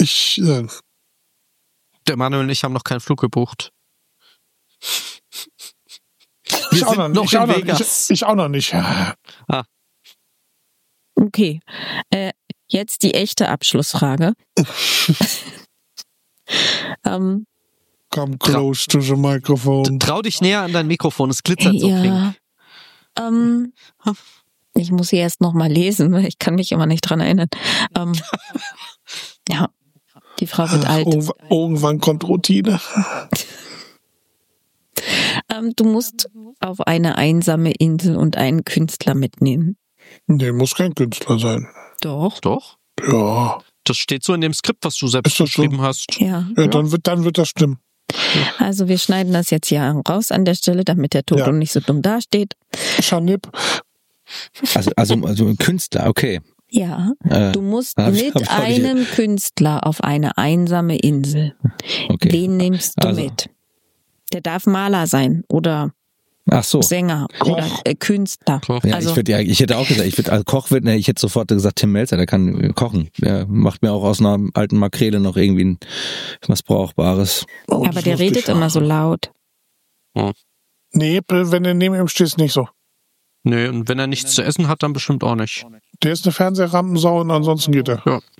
Der Manuel und ich haben noch keinen Flug gebucht. Ich auch noch nicht. Ah. Okay, jetzt die echte Abschlussfrage. Come close to the microphone. Trau dich näher an dein Mikrofon, es glitzert so pink. Ich muss sie erst noch mal lesen, weil ich kann mich immer nicht dran erinnern. Ja, die Frau wird alt. Irgendwann kommt Routine. Du musst auf eine einsame Insel und einen Künstler mitnehmen. Nee, muss kein Künstler sein. Doch. Ja. Das steht so in dem Skript, was du selbst geschrieben hast. Ja. Dann wird das stimmen. Also wir schneiden das jetzt hier raus an der Stelle, damit der Toto nicht so dumm dasteht. Scharnipp. Also ein Künstler, okay. Ja, du musst mit einem Künstler auf eine einsame Insel. Okay. Wen nimmst du mit? Der darf Maler sein oder Sänger oder Künstler. Ja, also, ich hätte auch gesagt, ich hätte sofort gesagt, Tim Melzer, der kann kochen. Der macht mir auch aus einer alten Makrele noch irgendwie was Brauchbares. Aber der redet immer so laut. Nee, wenn du neben ihm stehst, nicht so. Nee, und wenn er nichts zu essen hat, dann bestimmt auch nicht. Der ist eine Fernsehrampensau und ansonsten geht er. Ja.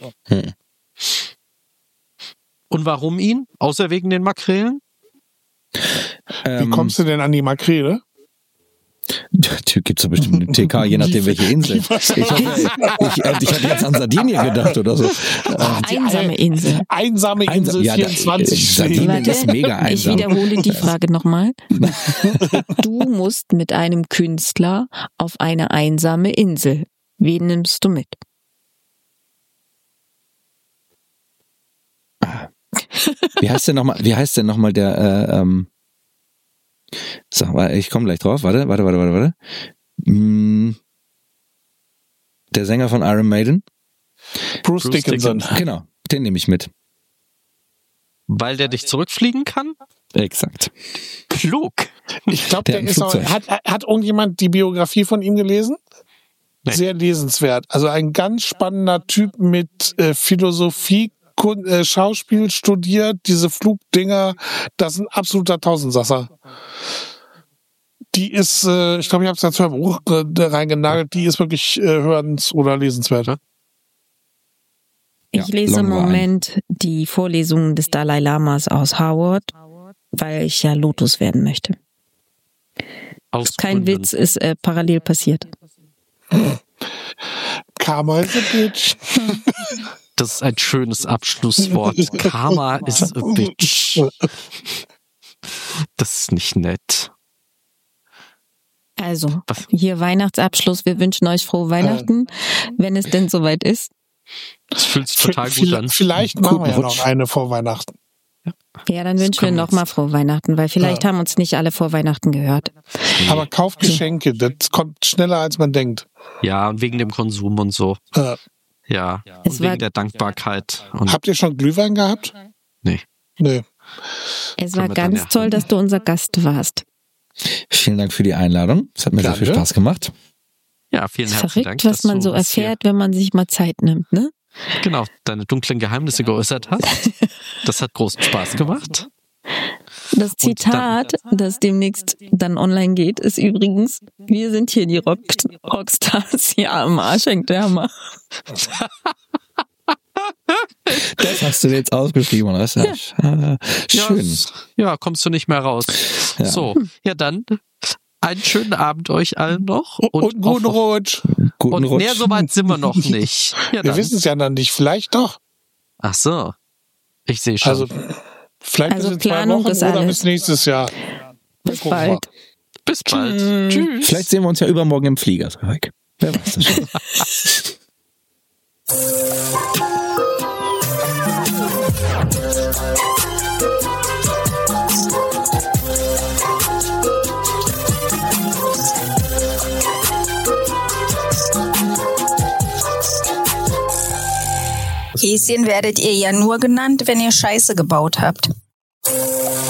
Und warum ihn? Außer wegen den Makrelen? Wie kommst du denn an die Makrele? Gibt's doch bestimmt eine TK, je nachdem welche Insel. Ich hatte jetzt an Sardinien gedacht oder so. Einsame Insel. Einsame Insel, 24 Sardinien ist mega einsam. Ich wiederhole die Frage nochmal. Du musst mit einem Künstler auf eine einsame Insel. Wen nimmst du mit? Wie heißt denn nochmal der ich komme gleich drauf. Warte. Der Sänger von Iron Maiden? Bruce Dickinson. Genau, den nehme ich mit. Weil der dich zurückfliegen kann? Exakt. Klug. Ich glaube, der ist auch, hat irgendjemand die Biografie von ihm gelesen? Nee. Sehr lesenswert. Also ein ganz spannender Typ mit Philosophie, Schauspiel studiert, diese Flugdinger, das ist ein absoluter Tausendsasser. Die ist, ich glaube, ich habe es dazu im Buch reingenagelt, die ist wirklich hörens- oder lesenswert. Ich lese im Moment die Vorlesungen des Dalai Lamas aus Harvard, weil ich ja Lotus werden möchte. Kein Witz, ist parallel passiert. Karma is a bitch. Das ist ein schönes Abschlusswort. Karma is a bitch. Das ist nicht nett. Also, hier Weihnachtsabschluss. Wir wünschen euch frohe Weihnachten, wenn es denn soweit ist. Das fühlt sich total gut an. Vielleicht machen wir ja noch eine vor Weihnachten. Ja, dann wünschen wir nochmal frohe Weihnachten, weil vielleicht haben uns nicht alle vor Weihnachten gehört. Aber kauft Geschenke, das kommt schneller als man denkt. Ja, und wegen dem Konsum und so. Ja, und wegen der Dankbarkeit. Und habt ihr schon Glühwein gehabt? Nee. Es war ganz toll, dass du unser Gast warst. Vielen Dank für die Einladung. Es hat mir sehr viel Spaß gemacht. Ja, vielen herzlichen Dank. Verrückt, was man so erfährt, wenn man sich mal Zeit nimmt, ne? Genau, deine dunklen Geheimnisse geäußert hast. Das hat großen Spaß gemacht. Das Zitat, das demnächst dann online geht, ist übrigens: Wir sind hier die Rockstars. Ja, am Arsch hängt der Hammer. Das hast du jetzt ausgeschrieben, oder? Schön. Ja, kommst du nicht mehr raus. Ja. So, ja dann, einen schönen Abend euch allen noch. Und guten Rutsch. Guten Rutsch. Mehr so weit sind wir noch nicht. Ja, wir wissen es ja dann nicht, vielleicht doch. Ach so, ich sehe schon. Also, vielleicht bis in 2 Wochen oder bis nächstes Jahr. Bis bald. Bis bald. Tschüss. Vielleicht sehen wir uns ja übermorgen im Flieger. Wer weiß das schon. Häschen werdet ihr ja nur genannt, wenn ihr Scheiße gebaut habt.